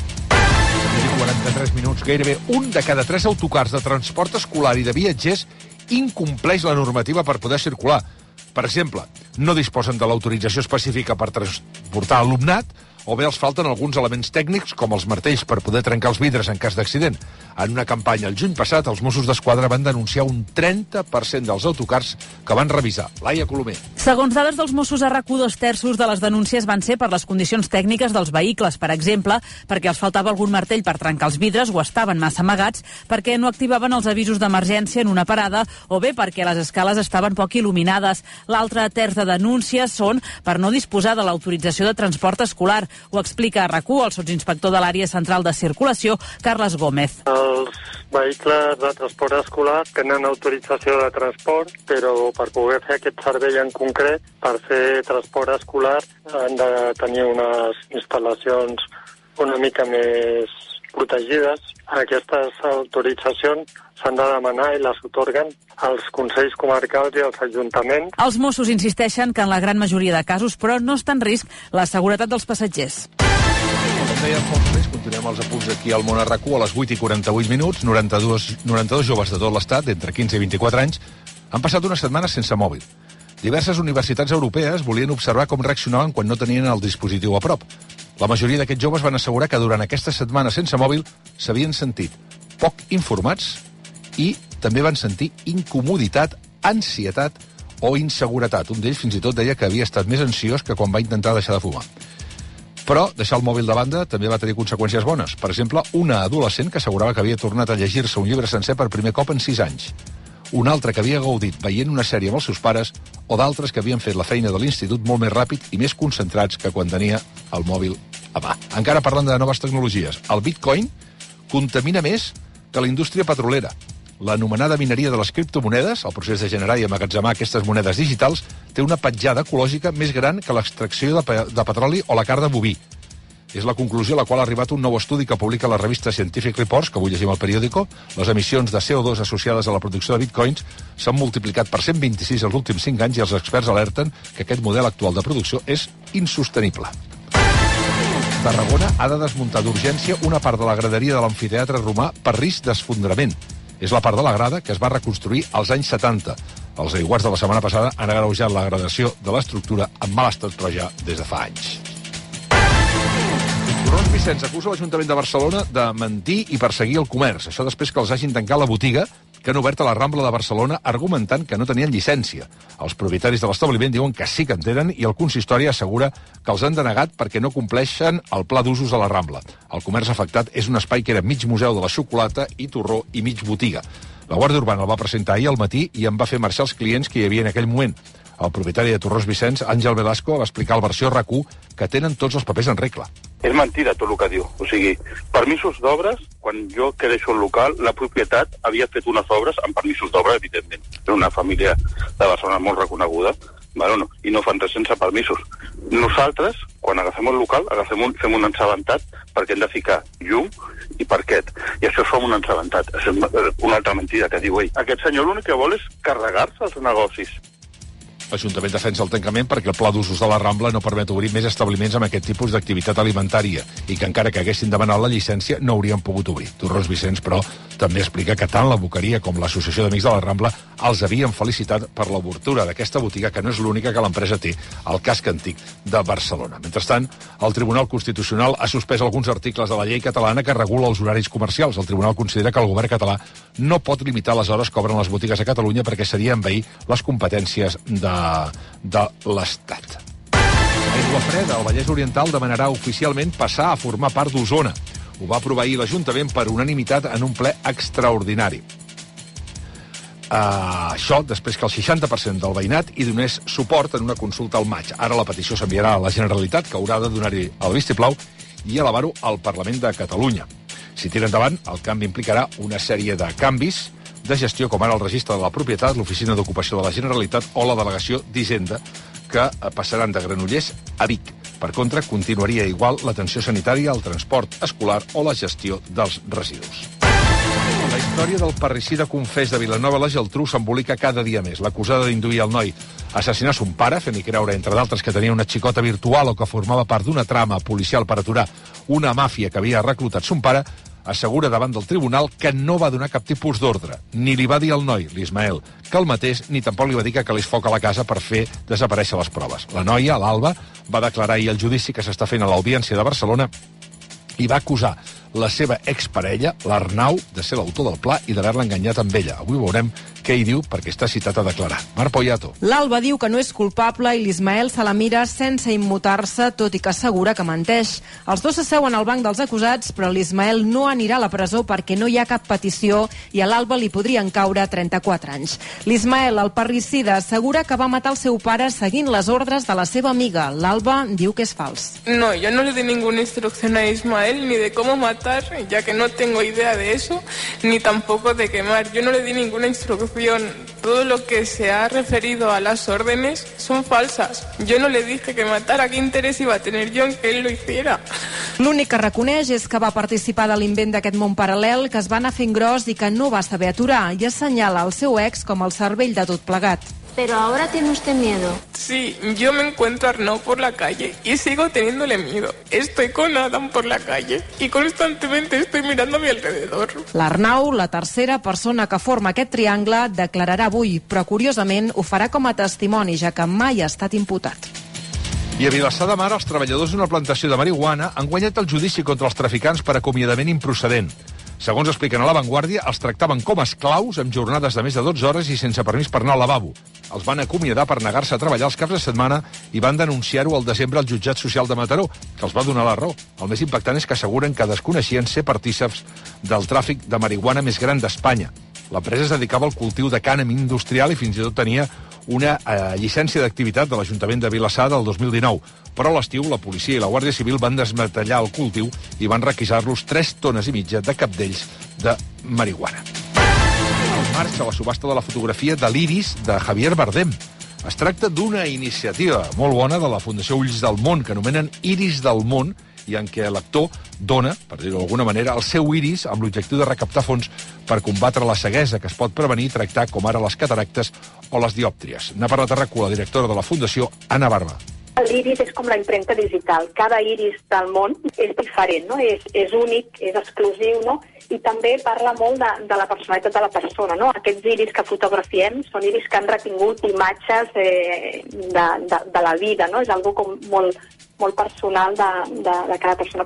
[SPEAKER 1] 43 minuts, gairebé un de cada 3 autocars de transport escolar i de viatgers incompleix la normativa per poder circular. Per exemple, no disposen de l'autorització específica per transportar alumnat, o bé els falten alguns elements tècnics, com els martells per poder trencar els vidres en cas d'accident. En una campanya el juny passat, els Mossos d'Esquadra van denunciar un 30% dels autocars que van revisar. Laia Colomer.
[SPEAKER 15] Segons dades dels Mossos a RAC1, 2/3 de les denúncies van ser per les condicions tècniques dels vehicles, per exemple, perquè els faltava algun martell per trencar els vidres o estaven massa amagats, perquè no activaven els avisos d'emergència en una parada, o bé perquè les escales estaven poc il·luminades. L'altre terç de denúncies són per no disposar de l'autorització de transport escolar. Ho explica a RAC1 el sotsinspector de l'àrea central de circulació, Carles Gómez.
[SPEAKER 16] Els vehicles de transport escolar tenen autorització de transport, però per poder fer aquest servei en concret, per fer transport escolar, han de tenir unes instal·lacions una mica més protegides. Aquestes autoritzacions s'han de demanar i les atorguen als consells comarcals i als ajuntaments.
[SPEAKER 15] Els Mossos insisteixen que en la gran majoria de casos, però no està en risc la seguretat dels passatgers.
[SPEAKER 1] Com dèiem, molts més, continuem els apunts aquí al Món a RAC1 a les 8:48 minuts. 92 joves de tot l'estat, d'entre 15 i 24 anys, han passat una setmana sense mòbil. Diverses universitats europees volien observar com reaccionaven quan no tenien el dispositiu a prop. La majoria d'aquests joves van assegurar que durant aquesta setmana sense mòbil s'havien sentit poc informats i també van sentir incomoditat, ansietat o inseguretat. Un d'ells fins i tot deia que havia estat més ansiós que quan va intentar deixar de fumar. Però deixar el mòbil de banda també va tenir conseqüències bones. Per exemple, una adolescent que assegurava que havia tornat a llegir-se un llibre sencer per primer cop en 6 anys. Un altre que havia gaudit veient una sèrie amb els seus pares, o d'altres que havien fet la feina de l'institut molt més ràpid i més concentrats que quan tenia el mòbil a mà. Encara parlant de noves tecnologies, el Bitcoin contamina més que la indústria petrolera. L'anomenada mineria de les criptomonedes, el procés de generar i emmagatzemar aquestes monedes digitals, té una petjada ecològica més gran que l'extracció de petroli o la carn de boví. És la conclusió a la qual ha arribat un nou estudi que publica la revista Scientific Reports, que avui llegim al periòdico. Les emissions de CO2 associades a la producció de bitcoins s'han multiplicat per 126 els últims 5 anys i els experts alerten que aquest model actual de producció és insostenible. Tarragona ha de desmuntar d'urgència una part de la graderia de l'amfiteatre romà per risc d'esfondrament. És la part de la grada que es va reconstruir als anys 70. Els aiguats de la setmana passada han agreujat la degradació de l'estructura en mal estat, però ja des de fa anys. Torrons Vicenç acusa l'Ajuntament de Barcelona de mentir i perseguir el comerç. Això després que els hagin tancat la botiga que han obert a la Rambla de Barcelona argumentant que no tenien llicència. Els propietaris de l'establiment diuen que sí que en tenen i el consistori assegura que els han denegat perquè no compleixen el pla d'usos a la Rambla. El comerç afectat és un espai que era mig museu de la xocolata i torró i mig botiga. La Guàrdia Urbana el va presentar ahir al matí i en va fer marxar els clients que hi havia en aquell moment. El propietari de Torrons Vicenç, Àngel Velasco, va explicar al versió RAC1 que tenen tots els papers en regla.
[SPEAKER 17] És mentida tot el que diu. O sigui, permisos d'obres, quan jo que deixo el local, la propietat havia fet unes obres amb permisos d'obra, evidentment. És una família de Barcelona molt reconeguda, bueno, i no fan res sense permisos. Nosaltres, quan agafem el local, fem un ensabentat perquè hem de ficar llum i parquet. I això fa un ensabentat. És una altra mentida que diu ell. Aquest senyor l'únic que vol és carregar-se els negocis.
[SPEAKER 1] L'Ajuntament defensa el tancament perquè el pla d'usos de la Rambla no permet obrir més establiments amb aquest tipus d'activitat alimentària i que encara que haguessin demanat la llicència no haurien pogut obrir. Torrons Vicenç, però, també explica que tant la Boqueria com l'Associació d'Amics de la Rambla els havien felicitat per l'obertura d'aquesta botiga, que no és l'única que l'empresa té al casc antic de Barcelona. Mentrestant, el Tribunal Constitucional ha suspès alguns articles de la llei catalana que regula els horaris comercials. El Tribunal considera que el govern català no pot limitar les hores que obren les botigues a Catalunya perquè seria envair les competències de l'Estat. Aigua Freda, el Vallès Oriental, demanarà oficialment passar a formar part d'Osona. Ho va aprovar ahir l'Ajuntament per unanimitat en un ple extraordinari. Això després que el 60% del veïnat hi donés suport en una consulta al maig. Ara la petició s'enviarà a la Generalitat, que haurà de donar-hi el vistiplau i elevar-ho al Parlament de Catalunya. Si tira endavant, el canvi implicarà una sèrie de canvis de gestió, com ara el registre de la propietat, l'Oficina d'Ocupació de la Generalitat o la Delegació d'Hisenda, que passaran de Granollers a Vic. Per contra, continuaria igual l'atenció sanitària, el transport escolar o la gestió dels residus. La història del parricida confés de Vilanova i la Geltrú s'embolica cada dia més. L'acusada d'induir el noi a assassinar son pare, fent-hi creure, entre d'altres, que tenia una xicota virtual o que formava part d'una trama policial per aturar una màfia que havia reclutat son pare, assegura davant del tribunal que no va donar cap tipus d'ordre. Ni li va dir al noi, l'Ismael, que el matés, ni tampoc li va dir que calés foc a la casa per fer desaparèixer les proves. La noia, l'Alba, va declarar ahir al judici que s'està fent a l'Audiència de Barcelona i va acusar la seva exparella, l'Arnau, de ser l'autor del pla i d'haver-la enganyat amb ella. Avui veurem què hi diu perquè està citat a declarar. Marc Poyato.
[SPEAKER 2] L'Alba diu que no és culpable i l'Ismael se la mira sense immutar-se, tot i que assegura que menteix. Els dos s'asseuen al banc dels acusats, però l'Ismael no anirà a la presó perquè no hi ha cap petició i a l'Alba li podrien caure 34 anys. L'Ismael, el parricida, assegura que va matar el seu pare seguint les ordres de la seva amiga. L'Alba diu que és fals.
[SPEAKER 3] No, yo no le di ninguna instrucción a Ismael ni de cómo matar, ya que no tengo idea de eso, ni tampoco de quemar. Yo no le di ninguna instrucción. Todo lo que se ha referido a las órdenes son falsas. Yo no le dije que matara. ¿Qué interés iba a tener yo en que él lo hiciera?
[SPEAKER 2] L'únic que reconeix és que va participar de l'invent d'aquest món paral·lel, que es va anar fent gros i que no va saber aturar, i assenyala el seu ex com el cervell de tot plegat.
[SPEAKER 18] Pero ahora tiene usted miedo.
[SPEAKER 3] Sí, yo me encuentro a Arnau por la calle y sigo teniéndole miedo. Estoy con Adam por la calle y constantemente estoy mirando a mi alrededor.
[SPEAKER 2] L'Arnau, la tercera persona que forma aquest triangle, declararà avui, però curiosament ho farà com a testimoni, ja que mai ha estat imputat.
[SPEAKER 1] I a Vilassar de Mar, els treballadors d'una plantació de marihuana han guanyat el judici contra els traficants per acomiadament improcedent. Segons expliquen a La Vanguardia, els tractaven com esclaus amb jornades de més de 12 hores i sense permís per anar al lavabo. Els van acomiadar per negar-se a treballar els caps de setmana i van denunciar-ho al desembre al jutjat social de Mataró, que els va donar la raó. El més impactant és que asseguren que desconeixien ser partíceps del tràfic de marihuana més gran d'Espanya. L'empresa es dedicava al cultiu de cànem industrial i fins i tot tenia una llicència d'activitat de l'Ajuntament de Vilassar del 2019. Però a l'estiu la policia i la Guàrdia Civil van desmantellar el cultiu i van requisar-los 3 tones i mitja de capdells de marihuana. En marxa la subhasta de la fotografia de l'Iris de Javier Bardem. Es tracta d'una iniciativa molt bona de la Fundació Ulls del Món, que anomenen Iris del Món, i en què l'actor dona, per dir-ho d'alguna manera, el seu iris amb l'objectiu de recaptar fons per combatre la ceguesa que es pot prevenir i tractar, com ara les cataractes o les diòptries. N'ha parlat a RAC1 la directora de la Fundació, Anna Barba.
[SPEAKER 19] L'iris és com la impremta digital. Cada iris del món és diferent, no? És únic, és exclusiu, no? I també parla molt de la personalitat de la persona, no? Aquests iris que fotografiem són iris que han retingut imatges de la vida, no? És algo com molt personal de cada persona.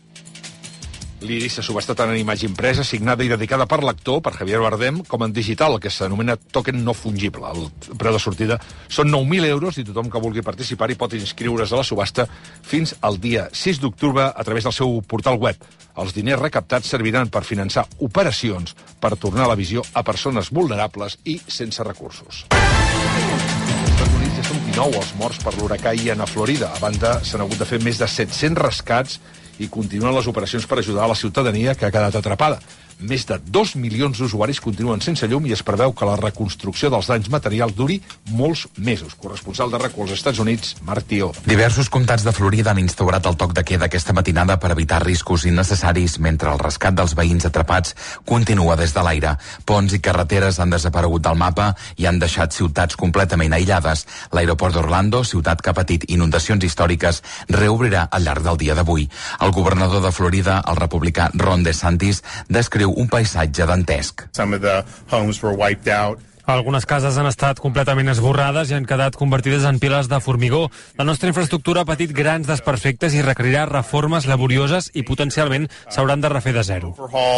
[SPEAKER 1] L'Iris s'ha subhastat tant en imatge impresa, signada i dedicada per l'actor, per Javier Bardem, com en digital, el que s'anomena token no fungible. El preu de sortida són 9.000 euros i tothom que vulgui participar hi pot inscriure's a la subhasta fins al dia 6 d'octubre a través del seu portal web. Els diners recaptats serviran per finançar operacions per tornar la visió a persones vulnerables i sense recursos. Als Estats Units ja són 19 els morts per l'huracà Ian a Florida. A banda, s'han hagut de fer més de 700 rescats i continuen les operacions per ajudar a la ciutadania que ha quedat atrapada. Més de 2 milions d'usuaris continuen sense llum i es preveu que la reconstrucció dels danys materials duri molts mesos. Corresponsal de RAC1 als Estats Units, Marc Tió.
[SPEAKER 20] Diversos comtats de Florida han instaurat el toc de queda aquesta matinada per evitar riscos innecessaris mentre el rescat dels veïns atrapats continua des de l'aire. Ponts i carreteres han desaparegut del mapa i han deixat ciutats completament aïllades. L'aeroport d'Orlando, ciutat que ha patit inundacions històriques, reobrirà al llarg del dia d'avui. El governador de Florida, el republicà Ron DeSantis, descriu un paisatge dantesc.
[SPEAKER 13] Algunes cases han estat completament esborrades i han quedat convertides en piles de formigó. La nostra infraestructura ha patit grans desperfectes i requerirà reformes laborioses i potencialment s'hauran de refer de zero.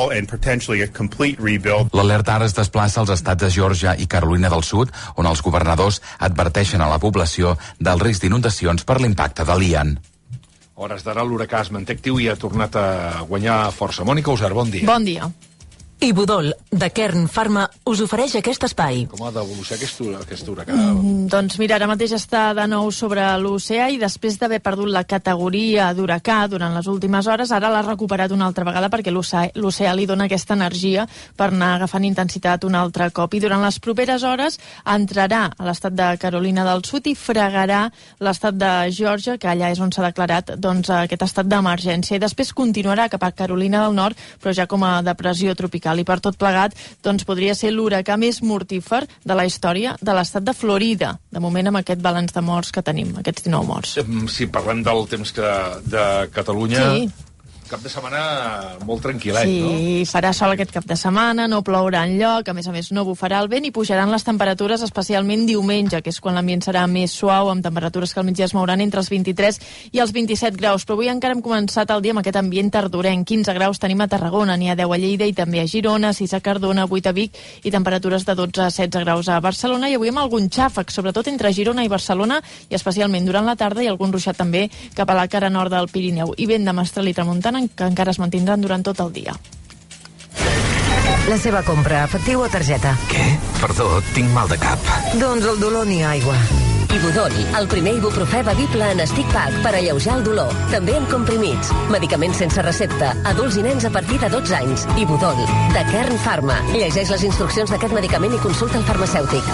[SPEAKER 20] L'alerta ara es desplaça als estats de Geòrgia i Carolina del Sud, on els governadors adverteixen a la població del risc d'inundacions per l'impacte de l'Ian.
[SPEAKER 1] Hores d'ara l'huracà es manté actiu i ha tornat a guanyar força. Mònica Usar, bon dia.
[SPEAKER 21] Bon dia.
[SPEAKER 5] Ibudol, de Kern Pharma, us ofereix aquest espai.
[SPEAKER 1] Com ha d'evolucionar aquest huracà?
[SPEAKER 21] Doncs mira, ara mateix està de nou sobre l'oceà i després d'haver perdut la categoria d'huracà durant les últimes hores, ara l'ha recuperat una altra vegada perquè l'oceà li dona aquesta energia per anar agafant intensitat un altre cop. I durant les properes hores entrarà a l'estat de Carolina del Sud i fregarà l'estat de Geòrgia, que allà és on s'ha declarat aquest estat d'emergència. I després continuarà cap a Carolina del Nord, però ja com a depressió tropical. I per tot plegat podria ser l'huracà més mortífer de la història de l'estat de Florida, de moment amb aquest balanç de morts que tenim, aquests 19 morts.
[SPEAKER 1] Si parlem del temps de Catalunya... Sí. Cap de setmana molt tranquil·let, no?
[SPEAKER 21] Sí, farà sol aquest cap de setmana, no plourà enlloc, a més no bufarà el vent i pujaran les temperatures, especialment diumenge, que és quan l'ambient serà més suau, amb temperatures que al migdia es mouran entre els 23 i els 27 graus. Però avui encara hem començat el dia amb aquest ambient tardorenc. 15 graus tenim a Tarragona, n'hi ha 10 a Lleida i també a Girona, 6 a Cardona, 8 a Vic i temperatures de 12 a 16 graus a Barcelona. I avui amb algun xàfec, sobretot entre Girona i Barcelona, i especialment durant la tarda, i algun ruixat també cap a la cara nord del Pirineu. I vent de mestral i tramuntana que encara es mantindran durant tot el dia.
[SPEAKER 5] La seva compra, efectiu o targeta?
[SPEAKER 22] Què? Perdó, tinc mal de cap.
[SPEAKER 5] Doncs el dolor n'hi ha aigua. Ibudol, el primer ibuprofè bevible en stick pack per alleujar el dolor. També en comprimits. Medicaments sense recepta. Adults i nens a partir de 12 anys. Ibudol, de Kern Pharma. Llegeix les instruccions d'aquest medicament i consulta el farmacèutic.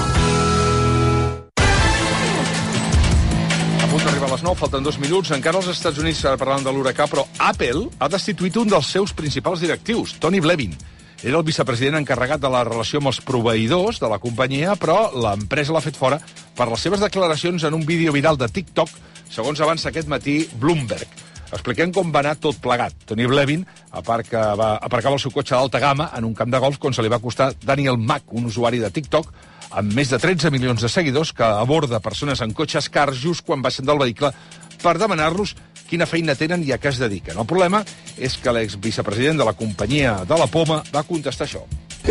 [SPEAKER 1] Arriba a les 9, falten 2 minuts. Encara als Estats Units parlant de l'huracà, però Apple ha destituït un dels seus principals directius, Tony Blevin. Era el vicepresident encarregat de la relació amb els proveïdors de la companyia, però l'empresa l'ha fet fora per les seves declaracions en un vídeo viral de TikTok, segons avança aquest matí Bloomberg. Expliquem com va anar tot plegat. Tony Blevin aparcava el seu cotxe d'alta gamma en un camp de golf quan se li va acostar Daniel Mack, un usuari de TikTok, amb més de 13 milions de seguidors, que aborda persones en cotxes cars just quan baixen del vehicle per demanar-los quina feina tenen i a què es dediquen. El problema és que l'exvicepresident de la companyia de la Poma va contestar això.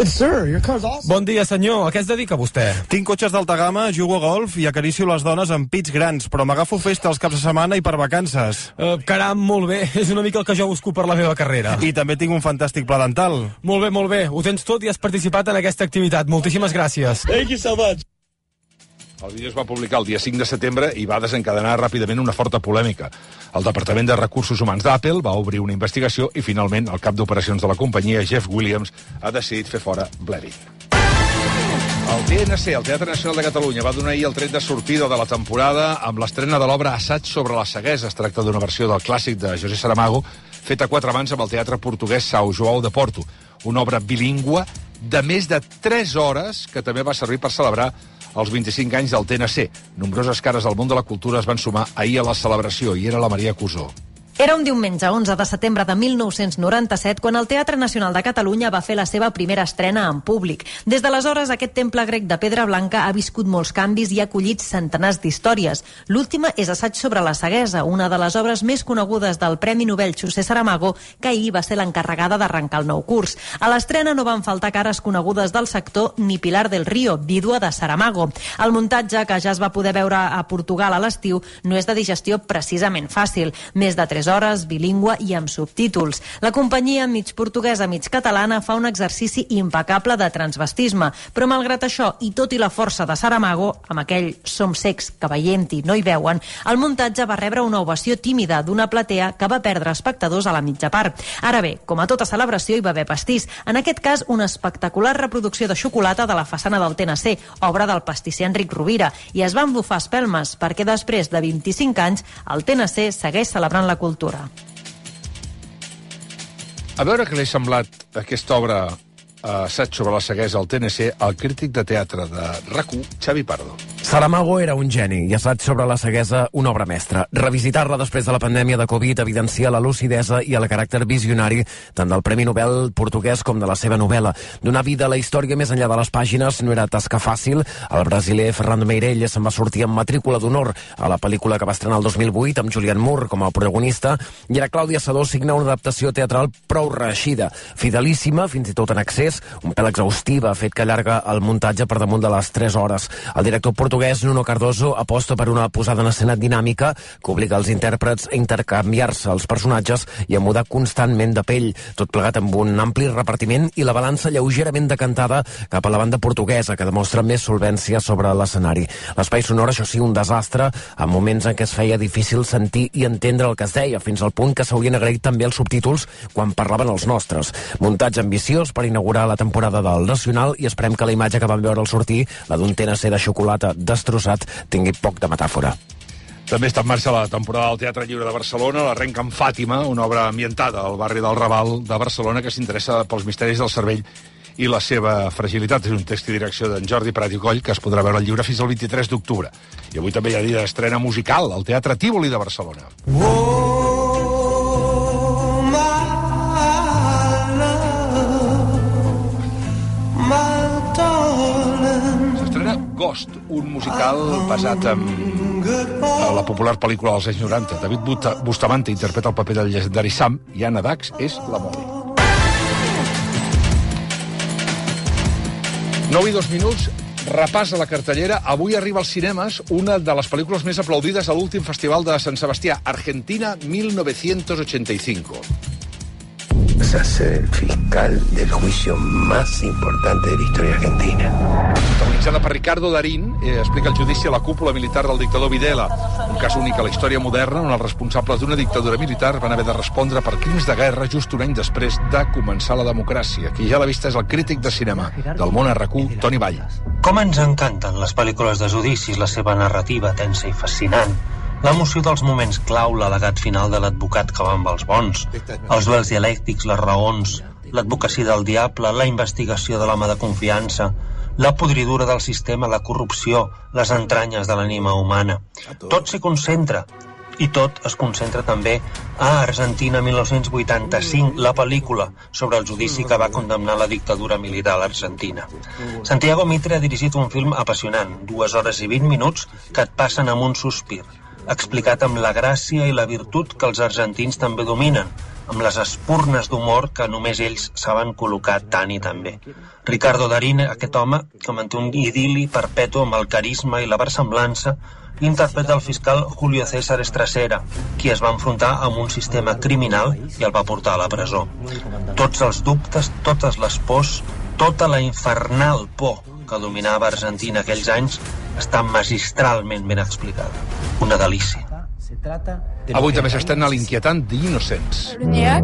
[SPEAKER 23] Bon dia, senyor. A què es dedica vostè? Tinc cotxes d'alta gamma, jugo a golf i acaricio les dones amb pits grans, però m'agafo festa els caps de setmana i per vacances. Caram, molt bé. És una mica el que jo busco per la meva carrera. I també tinc un fantàstic pla dental. Molt bé, molt bé. Ho tens tot i has participat en aquesta activitat. Moltíssimes gràcies.
[SPEAKER 1] Thank you so much. El vídeo es va publicar el dia 5 de setembre i va desencadenar ràpidament una forta polèmica. El Departament de Recursos Humans d'Apple va obrir una investigació i, finalment, el cap d'operacions de la companyia, Jeff Williams, ha decidit fer fora Blevin. El TNC, el Teatre Nacional de Catalunya, va donar ahir el tret de sortida de la temporada amb l'estrena de l'obra Assaig sobre la ceguesa. Es tracta d'una versió del clàssic de José Saramago, feta a 4 mans amb el teatre portuguès São João de Porto. Una obra bilingüe de més de 3 hores que també va servir per celebrar els 25 anys del TNC. Nombroses cares del món de la cultura es van sumar ahir a la celebració i era la Maria Cusó.
[SPEAKER 2] Era un diumenge 11 de setembre de 1997 quan el Teatre Nacional de Catalunya va fer la seva primera estrena en públic. Des d'aleshores, aquest temple grec de pedra blanca ha viscut molts canvis i ha acollit centenars d'històries. L'última és Assaig sobre la ceguesa, una de les obres més conegudes del Premi Nobel José Saramago, que ahir va ser l'encarregada d'arrencar el nou curs. A l'estrena no van faltar cares conegudes del sector ni Pilar del Río, vídua de Saramago. El muntatge, que ja es va poder veure a Portugal a l'estiu, no és de digestió precisament fàcil. Més de 3 hores, bilingüe i amb subtítols. La companyia, mig portuguesa, mig catalana, fa un exercici impecable de transvestisme, però malgrat això, i tot i la força de Saramago, amb aquell som cecs que veient-hi no hi veuen, el muntatge va rebre una ovació tímida d'una platea que va perdre espectadors a la mitja part. Ara bé, com a tota celebració hi va haver pastís, en aquest cas una espectacular reproducció de xocolata de la façana del TNC, obra del pastisser Enric Rovira, i es van bufar espelmes perquè després de 25 anys el TNC segueix celebrant la cultura.
[SPEAKER 1] A veure què li ha semblat aquesta obra Assaig sobre la ceguesa al TNC al crític de teatre de RAC1, Xavi Pardo.
[SPEAKER 11] Saramago era un geni i Assaig sobre la ceguesa una obra mestra. Revisitar-la després de la pandèmia de Covid evidencia la lucidesa i el caràcter visionari tant del Premi Nobel portuguès com de la seva novel·la. Donar vida a la història més enllà de les pàgines no era tasca fàcil. El brasiler Fernando Meirelles se'n va sortir amb matrícula d'honor a la pel·lícula que va estrenar el 2008 amb Julianne Moore com a protagonista, i ara Clàudia Sedó signa una adaptació teatral prou reeixida, fidelíssima, fins i tot en excés, un pèl exhaustiva, fet que allarga el muntatge per damunt de les 3 hores. El director portuguès
[SPEAKER 4] portuguès Nuno Cardoso aposta per una posada en escena dinàmica que obliga els intèrprets a intercanviar-se els personatges i a mudar constantment de pell, tot plegat amb un ampli repartiment i la balança lleugerament decantada cap a la banda portuguesa, que demostra més solvència sobre l'escenari. L'espai sonor, això sí, un desastre, amb moments en què es feia difícil sentir i entendre el que es deia, fins al punt que s'haurien agraït també els subtítols quan parlaven els nostres. Muntatge ambiciós per inaugurar la temporada del Nacional i esperem que la imatge que vam veure al sortir, la d'un TNC de xocolata destrossat, tingui poc de metàfora.
[SPEAKER 1] També està en marxa la temporada del Teatre Lliure de Barcelona, l'arrenca amb Fàtima, una obra ambientada al barri del Raval de Barcelona que s'interessa pels misteris del cervell i la seva fragilitat. És un text i direcció d'en Jordi Prat i Coll que es podrà veure al lliure fins al 23 d'octubre. I avui també hi ha dia d'estrena musical al Teatre Tívoli de Barcelona. S'estrena Ghost, un musical basat en la popular pel·lícula dels anys 90. David Bustamante interpreta el paper del llegendari Sam i Anna Dax és la Molly. 9:02, repàs a la cartellera. Avui arriba als cinemes una de les pel·lícules més aplaudides a l'últim festival de Sant Sebastià, Argentina 1985.
[SPEAKER 6] Es el fiscal del juicio más importante de la historia argentina.
[SPEAKER 1] Protagonitzada per Ricardo Darín, explica el judici a la cúpula militar del dictador Videla, un cas únic a la història moderna on els responsables d'una dictadura militar van haver de respondre per crims de guerra just un any després de començar la democràcia. Qui ja l'ha vista és el crític de cinema del Món a RAC1, Toni Vall.
[SPEAKER 7] Com ens encanten les pel·lícules de judicis, la seva narrativa tensa i fascinant, l'emoció dels moments clau, l'al·legat final de l'advocat que va amb els bons, els duels dialèctics, les raons, l'advocacia del diable, la investigació de l'home de confiança, la podridura del sistema, la corrupció, les entranyes de l'ànima humana. Tot s'hi concentra, i tot es concentra també a Argentina 1985, la pel·lícula sobre el judici que va condemnar la dictadura militar argentina. Santiago Mitre ha dirigit un film apassionant, 2 hores i 20 minuts que et passen amb un sospir, explicat amb la gràcia i la virtut que els argentins també dominen, amb les espurnes d'humor que només ells saben col·locar tant i tan bé. Ricardo Darín, aquest home que manté un idili perpetu amb el carisma i la versemblança, interpreta el fiscal Julio César Estrasera, qui es va enfrontar amb un sistema criminal i el va portar a la presó. Tots els dubtes, totes les pors, tota la infernal por que dominava Argentina aquells anys està magistralment ben explicada. Una delícia.
[SPEAKER 1] Avui també s'estrena l'inquietant The Innocents.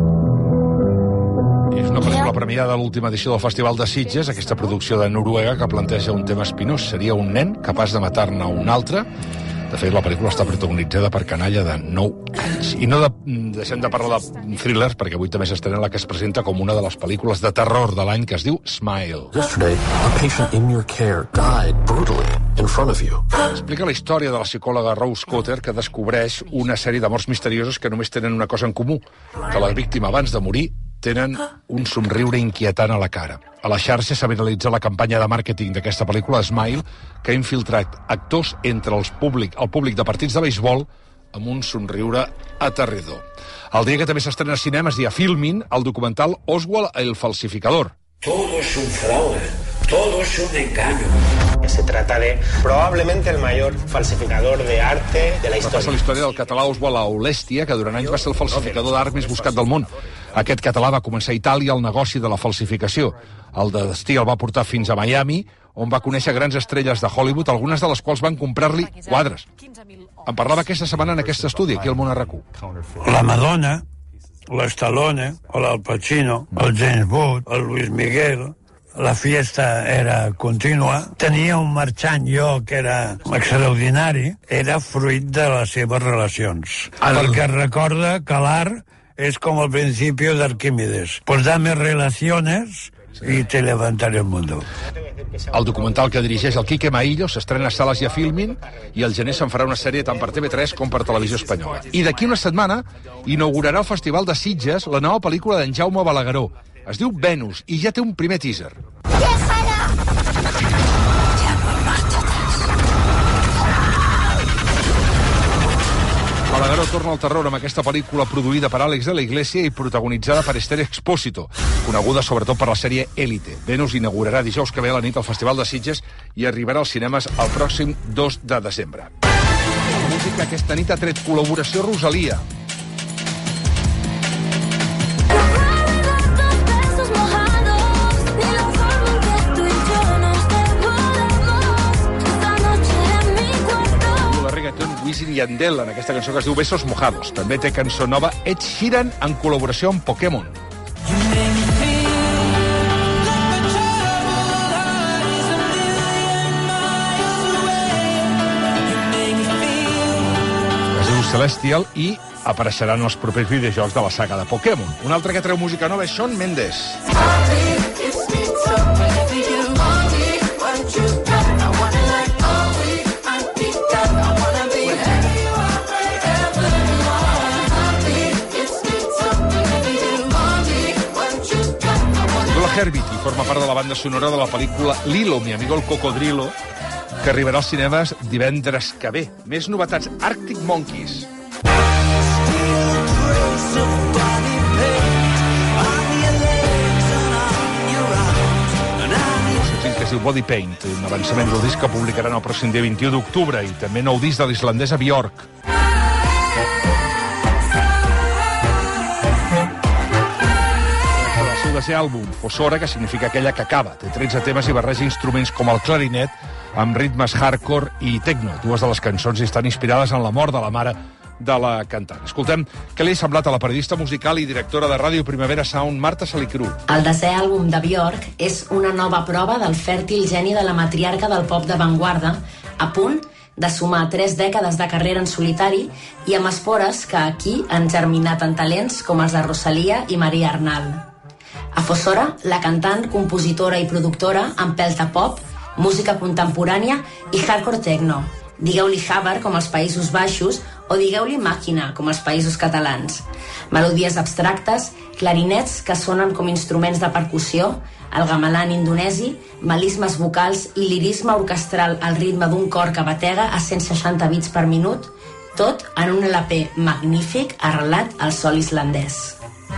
[SPEAKER 1] És una pel·lícula premiada a l'última edició del Festival de Sitges, aquesta producció de Noruega que planteja un tema espinós. Seria un nen capaç de matar-ne un altre. De fet, la pel·lícula està protagonitzada per canalla de 9 anys. I no deixem de parlar de thrillers, perquè avui també s'estrena la que es presenta com una de les pel·lícules de terror de l'any, que es diu Smile.
[SPEAKER 8] Yesterday, a patient in your care died brutally in front of you.
[SPEAKER 1] Explica la història de la psicòloga Rose Cotter, que descobreix una sèrie de morts misterioses que només tenen una cosa en comú, que la víctima abans de morir tenen un somriure inquietant a la cara. A la xarxa s'ha viralitzat la campanya de màrqueting d'aquesta pel·lícula, Smile, que ha infiltrat actors entre el públic de partits de beisbol amb un somriure aterridor. El dia que també s'estrena a cinemes i a Filmin, el documental Oswald el falsificador.
[SPEAKER 14] Todo es un fraude, todo es un engaño.
[SPEAKER 24] Se trata de probablemente el mayor falsificador de arte de la historia.
[SPEAKER 1] Passa la història del català Oswald Aulèstia, que durant anys va ser el falsificador d'art més buscat del món. Aquest català va començar a Itàlia el negoci de la falsificació. El de destí el va portar fins a Miami, on va conèixer grans estrelles de Hollywood, algunes de les quals van comprar-li quadres. En parlava aquesta setmana en aquest estudi, aquí al Món a RAC1.
[SPEAKER 25] La Madonna, l'Stallone, l'Al Pacino, el James Bond, el Luis Miguel. La fiesta era contínua. Tenia un marxant jo que era extraordinari. Era fruit de les seves relacions. Perquè recorda que l'art és com el principi d'Arquímedes. Pues dame relaciones y te levantaré el mundo.
[SPEAKER 1] El documental que dirigeix el Quique Maillo s'estrena a sales i a Filmin, i al gener se'n farà una sèrie tant per TV3 com per Televisió Espanyola. I d'aquí una setmana inaugurarà el Festival de Sitges la nova pel·lícula d'en Jaume Balagueró. Es diu Venus i ja té un primer teaser. Balagueró Romero torna al terror amb aquesta pel·lícula produïda per Àlex de la Iglesia i protagonitzada per Esther Expósito, coneguda sobretot per la sèrie Élite. Venus inaugurarà dijous que ve a la nit al Festival de Sitges i arribarà als cinemes el pròxim 2 de desembre. La música aquesta nit ha tret col·laboració Rosalia. Wisin i Yandel en aquesta cançó que es diu Besos Mojados. També té cançó nova Ed Sheeran en col·laboració amb Pokémon. Es diu Celestial i apareixeran els propers videojocs de la saga de Pokémon. Un altre que treu música nova és Shawn Mendes. Herbit i forma part de la banda sonora de la pel·lícula Lilo, mi amigo el cocodrilo, que arribarà als cinemes divendres que ve. Més novetats, Arctic Monkeys. Que es diu Body Paint, un avançament del disc que publicaran el pròxim dia 21 d'octubre i també nou disc de l'islandesa Björk. El seu àlbum, Fosora, que significa aquella que acaba. Té 13 temes i barreja instruments com el clarinet amb ritmes hardcore i techno. Dues de les cançons estan inspirades en la mort de la mare de la cantant. Escoltem què li ha semblat a la periodista musical i directora de Ràdio Primavera Sound, Marta Salicru.
[SPEAKER 9] El 10è àlbum de Björk és una nova prova del fèrtil geni de la matriarca del pop d'avantguarda, a punt de sumar 3 dècades de carrera en solitari i amb espores que aquí han germinat en talents com els de Rosalia i Maria Arnal. A Fosora, la cantant, compositora i productora empelta pop, música contemporània i hardcore techno. Digueu-li Habar, com als Països Baixos, o digueu-li màquina, com als Països Catalans. Melodies abstractes, clarinets que sonen com instruments de percussió, el gamelan indonesi, melismes vocals i lirisme orquestral al ritme d'un cor que batega a 160 bits per minut, tot en un LP magnífic arrelat al sol islandès.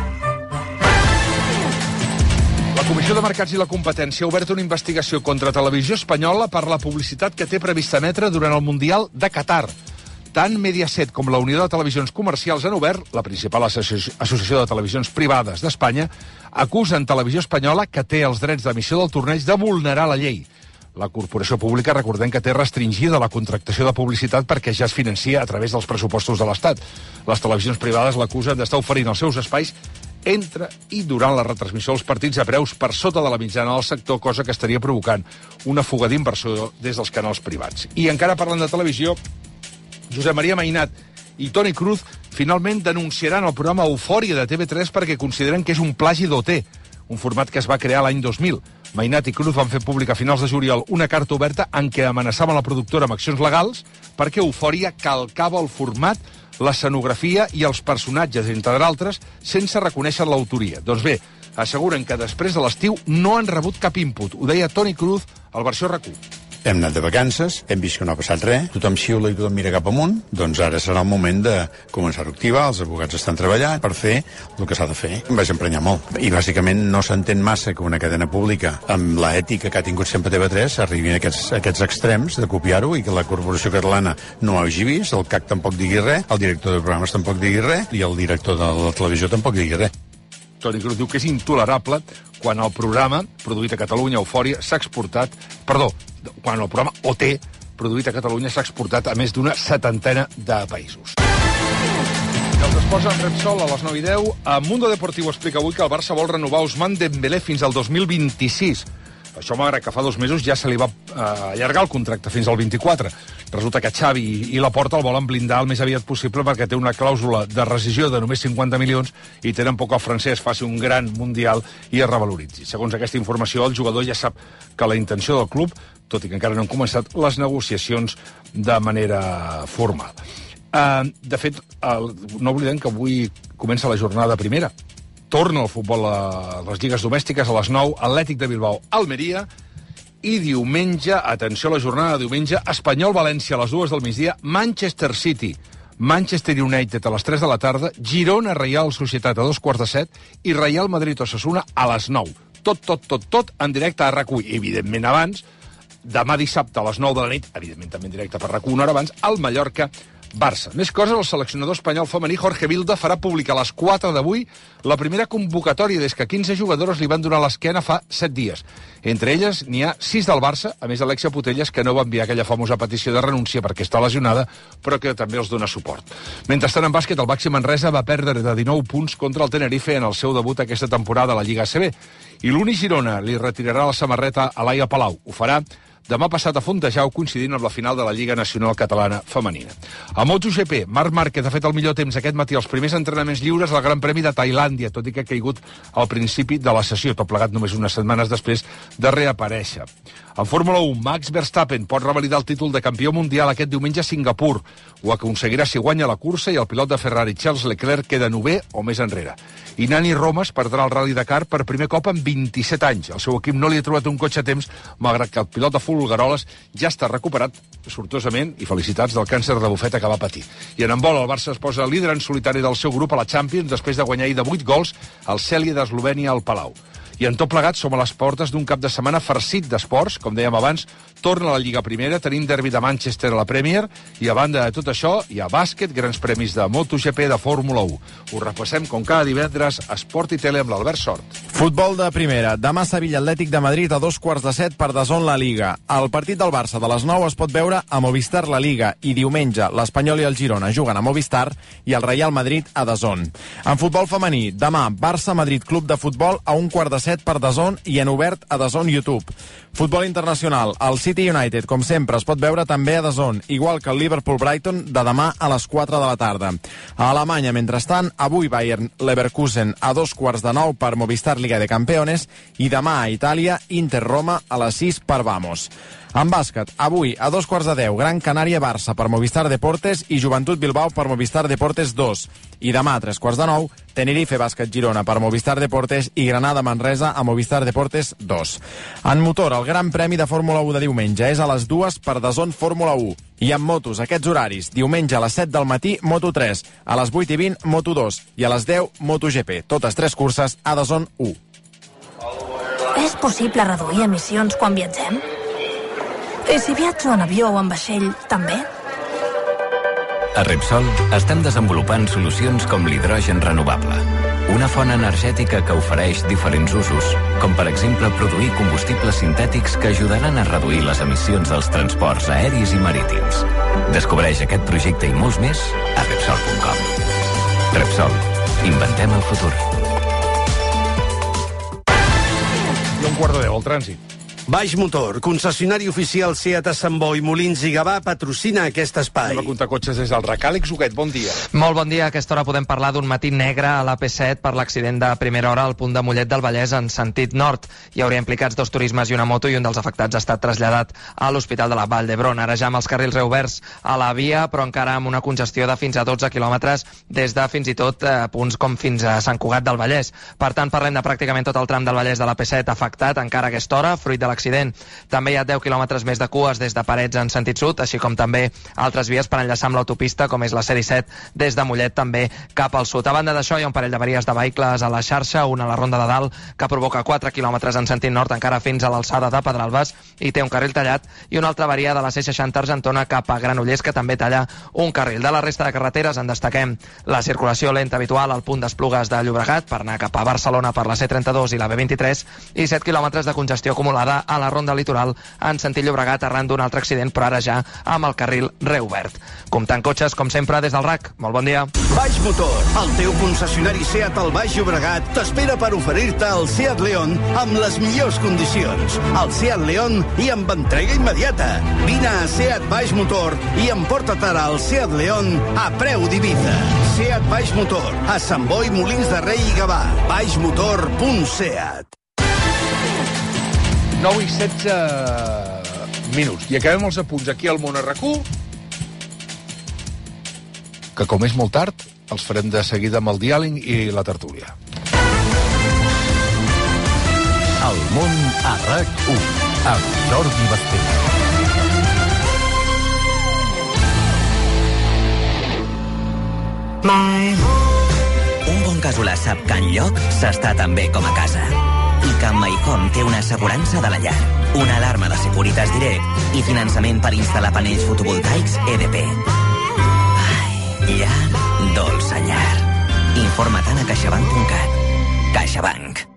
[SPEAKER 1] La Comissió de Mercats i la Competència ha obert una investigació contra Televisió Espanyola per la publicitat que té prevista emetre durant el Mundial de Qatar. Tant Mediaset com la Unió de Televisions Comercials han obert, la principal associació de televisions privades d'Espanya, acusen Televisió Espanyola, que té els drets d'emissió del torneig, de vulnerar la llei. La corporació pública, recordem que té restringida la contractació de publicitat perquè ja es financia a través dels pressupostos de l'Estat. Les televisions privades l'acusen d'estar oferint els seus espais entre i durant la retransmissió dels partits a preus per sota de la mitjana del sector, cosa que estaria provocant una fuga d'inversió des dels canals privats. I encara parlant de televisió, Josep Maria Mainat i Toni Cruz finalment denunciaran el programa Eufòria de TV3 perquè consideren que és un plagi d'OT, un format que es va crear l'any 2000. Mainat i Cruz van fer públic a finals de juliol una carta oberta en què amenaçaven la productora amb accions legals perquè Eufòria calcava el format, l'escenografia i els personatges, entre d'altres, sense reconèixer l'autoria. Doncs bé, asseguren que després de l'estiu no han rebut cap input. Ho deia Toni Cruz al versió RAC1.
[SPEAKER 10] Hem anat de vacances, hem vist que no ha passat res, tothom xiula i tothom mira cap amunt, doncs ara serà el moment de començar a activar, els advocats estan treballant per fer el que s'ha de fer. Em vaig emprenyar molt. I bàsicament no s'entén massa que una cadena pública, amb l'ètica que ha tingut sempre TV3, arribi a aquests extrems de copiar-ho i que la corporació catalana no ho hagi vist, el CAC tampoc digui res, el director de programes tampoc digui res i el director de la televisió tampoc digui res.
[SPEAKER 1] Toni Cruz diu que és intolerable quan el programa, produït a Catalunya, Eufòria, s'ha exportat... Perdó, quan el programa OT, produït a Catalunya, s'ha exportat a més d'una 70 de països. I els esports en Repsol a les 9:10. A Mundo Deportivo explica avui que el Barça vol renovar Ousmane Dembélé fins al 2026. Això, malgrat que fa 2 mesos ja se li va allargar el contracte fins al 24. Resulta que Xavi i Laporta el volen blindar el més aviat possible perquè té una clàusula de rescisió de només 50 milions i tenen por que el francès faci un gran mundial i es revaloritzi. Segons aquesta informació, el jugador ja sap que la intenció del club, tot i que encara no han començat les negociacions de manera formal. De fet, no oblidem que avui comença la jornada primera. Torna el futbol a les lligues domèstiques a les 9, Atlètic de Bilbao, Almeria, i diumenge, atenció a la jornada de diumenge, Espanyol-València a les 2 del migdia, Manchester City, Manchester United a les 3 de la tarda, Girona Reial Societat a 2:15 i Real Madrid Osasuna a les 9. Tot en directe a RAC1. I, evidentment, abans, demà dissabte a les 9 de la nit, evidentment també en directe per RAC1 una hora abans, al Mallorca-Barça. Més coses, el seleccionador espanyol femení Jorge Vilda farà pública a les 4 d'avui la primera convocatòria des que 15 jugadores li van donar l'esquena fa 7 dies. Entre elles n'hi ha 6 del Barça, a més d'Alexia Putellas, que no va enviar aquella famosa petició de renúncia perquè està lesionada, però que també els dona suport. Mentrestant, en bàsquet, el Baxi Manresa va perdre de 19 punts contra el Tenerife en el seu debut aquesta temporada a la Lliga ACB. I l'Uni Girona li retirarà la samarreta a Laia Palau. Ho farà demà passat a Fontejau, coincidint amb la final de la Lliga Nacional Catalana Femenina. A MotoGP, Marc Márquez ha fet el millor temps aquest matí als primers entrenaments lliures al Gran Premi de Tailàndia, tot i que ha caigut al principi de la sessió, tot plegat només unes setmanes després de reaparèixer. En Fórmula 1, Max Verstappen pot revalidar el títol de campió mundial aquest diumenge a Singapur. Ho aconseguirà si guanya la cursa i el pilot de Ferrari, Charles Leclerc, queda 9è o més enrere. I Nani Romas perdrà el Rally Dakar per primer cop en 27 anys. El seu equip no li ha trobat un cotxe a temps, malgrat que el pilot de Folgueroles ja està recuperat sortosament, i felicitats, del càncer de bufeta que va patir. I en handbol, el Barça es posa líder en solitari del seu grup a la Champions després de guanyar ahir de 8 gols al Cèlia d'Eslovènia al Palau. I en tot plegat som a les portes d'un cap de setmana farcit d'esports, com dèiem abans, torna a la Lliga Primera, tenim derbi de Manchester a la Premier, i a banda de tot això, hi ha bàsquet, grans premis de MotoGP, de Fórmula 1. Ho repassem com cada divendres a Esport i Tele amb l'Albert Sort.
[SPEAKER 23] Futbol de primera. Demà Sevilla Atlètic de Madrid a 2:15 per DAZN la Liga. El partit del Barça de les 9 es pot veure a Movistar la Liga i diumenge l'Espanyol i el Girona juguen a Movistar i el Real Madrid a DAZN. En futbol femení, demà Barça-Madrid Club de Futbol a 1:15 per DAZN i en obert a DAZN YouTube. Futbol internacional, el City United, com sempre, es pot veure també a DAZN, igual que el Liverpool-Brighton de demà a les 4 de la tarda. A Alemanya, mentrestant, avui Bayern-Leverkusen a 8:15 per Movistar Liga de Campeones i demà a Itàlia, Inter-Roma a les 6 per Vamos. En bàsquet, avui a 2:10, Gran Canària-Barça per Movistar Deportes i Joventut Bilbao per Movistar Deportes 2. I demà a 3:15, Tenerife Bàsquet Girona per Movistar Deportes i Granada Manresa a Movistar Deportes 2. En motor, el Gran Premi de Fórmula 1 de diumenge és a les 2 per DAZN Fórmula 1. I en motos, aquests horaris, diumenge a les 7 del matí, Moto3, a les 8:20, Moto2 i a les 10, MotoGP. Totes 3 curses a DAZN 1.
[SPEAKER 12] És possible reduir emissions quan viatgem? I si viatjo en avió o en vaixell, també?
[SPEAKER 22] A Repsol estem desenvolupant solucions com l'hidrogen renovable, una font energètica que ofereix diferents usos, com per exemple produir combustibles sintètics que ajudaran a reduir les emissions dels transports aeris i marítims. Descobreix aquest projecte i molts més a Repsol.com. Repsol. Inventem el futur.
[SPEAKER 1] I 1:15, el trànsit.
[SPEAKER 15] Baix Motor, concessionari oficial Seat a Sant Boi, Molins i Gavà, patrocina aquest espai.
[SPEAKER 1] Anem a comptar cotxes des del RAC. Àlex Huguet, bon dia.
[SPEAKER 16] Molt bon dia. A aquesta hora podem parlar d'un matí negre a l'AP7 per l'accident de primera hora al punt de Mollet del Vallès en sentit nord. Hi hauria implicats 2 turismes i una moto i un dels afectats ha estat traslladat a l'Hospital de la Vall d'Hebron. Ara ja amb els carrils reoberts a la via, però encara amb una congestió de fins a 12 quilòmetres des de fins i tot punts com fins a Sant Cugat del Vallès. Per tant, parlem de pràcticament tot el tram del Vallès de l'AP7 afectat encara a aquesta hora, fruit de l'accident. També hi ha 10 quilòmetres més de cues des de Parets en sentit sud, així com també altres vies per enllaçar amb l'autopista, com és la C-17 des de Mollet també cap al sud. A banda d'això, hi ha un parell d'averies de vehicles a la xarxa, una a la Ronda de Dalt, que provoca 4 quilòmetres en sentit nord, encara fins a l'alçada de Pedralbes, i té un carril tallat, i una altra avaria de la C-60 Argentona cap a Granollers, que també talla un carril. De la resta de carreteres en destaquem la circulació lenta habitual al punt d'Esplugues de Llobregat, per anar cap a Barcelona per la C-32 i la B-23, i 7 quilòmetres de congestió acumulada a la Ronda Litoral en sentit Llobregat arran d'un altre accident, però ara ja amb el carril reobert. Comptant cotxes, com sempre, des del RAC. Molt bon dia.
[SPEAKER 15] Baix Motor, el teu concessionari Seat al Baix Llobregat, t'espera per oferir-te el Seat León amb les millors condicions. El Seat León i amb entrega immediata. Vine a Seat Baix Motor i emporta't ara el Seat León a preu d'Ibiza. Seat Baix Motor, a Sant Boi, Molins de Rei i Gavà. baixmotor.seat.
[SPEAKER 1] 9 i 16 minuts. I acabem els apunts aquí al Món a RAC1, que com és molt tard, els farem de seguida amb el diàleg i la tertúlia.
[SPEAKER 22] El Món a RAC1, amb Jordi Basté.
[SPEAKER 1] 9
[SPEAKER 3] Un bon casolà sap que enlloc s'està tan bé com a casa. I que My Home té una assegurança de la llar, una alarma de Securitas Direct i finançament per instal·lar panells fotovoltaics EDP. Ai, llar, dolça llar. Informa't a caixabank.cat. CaixaBank.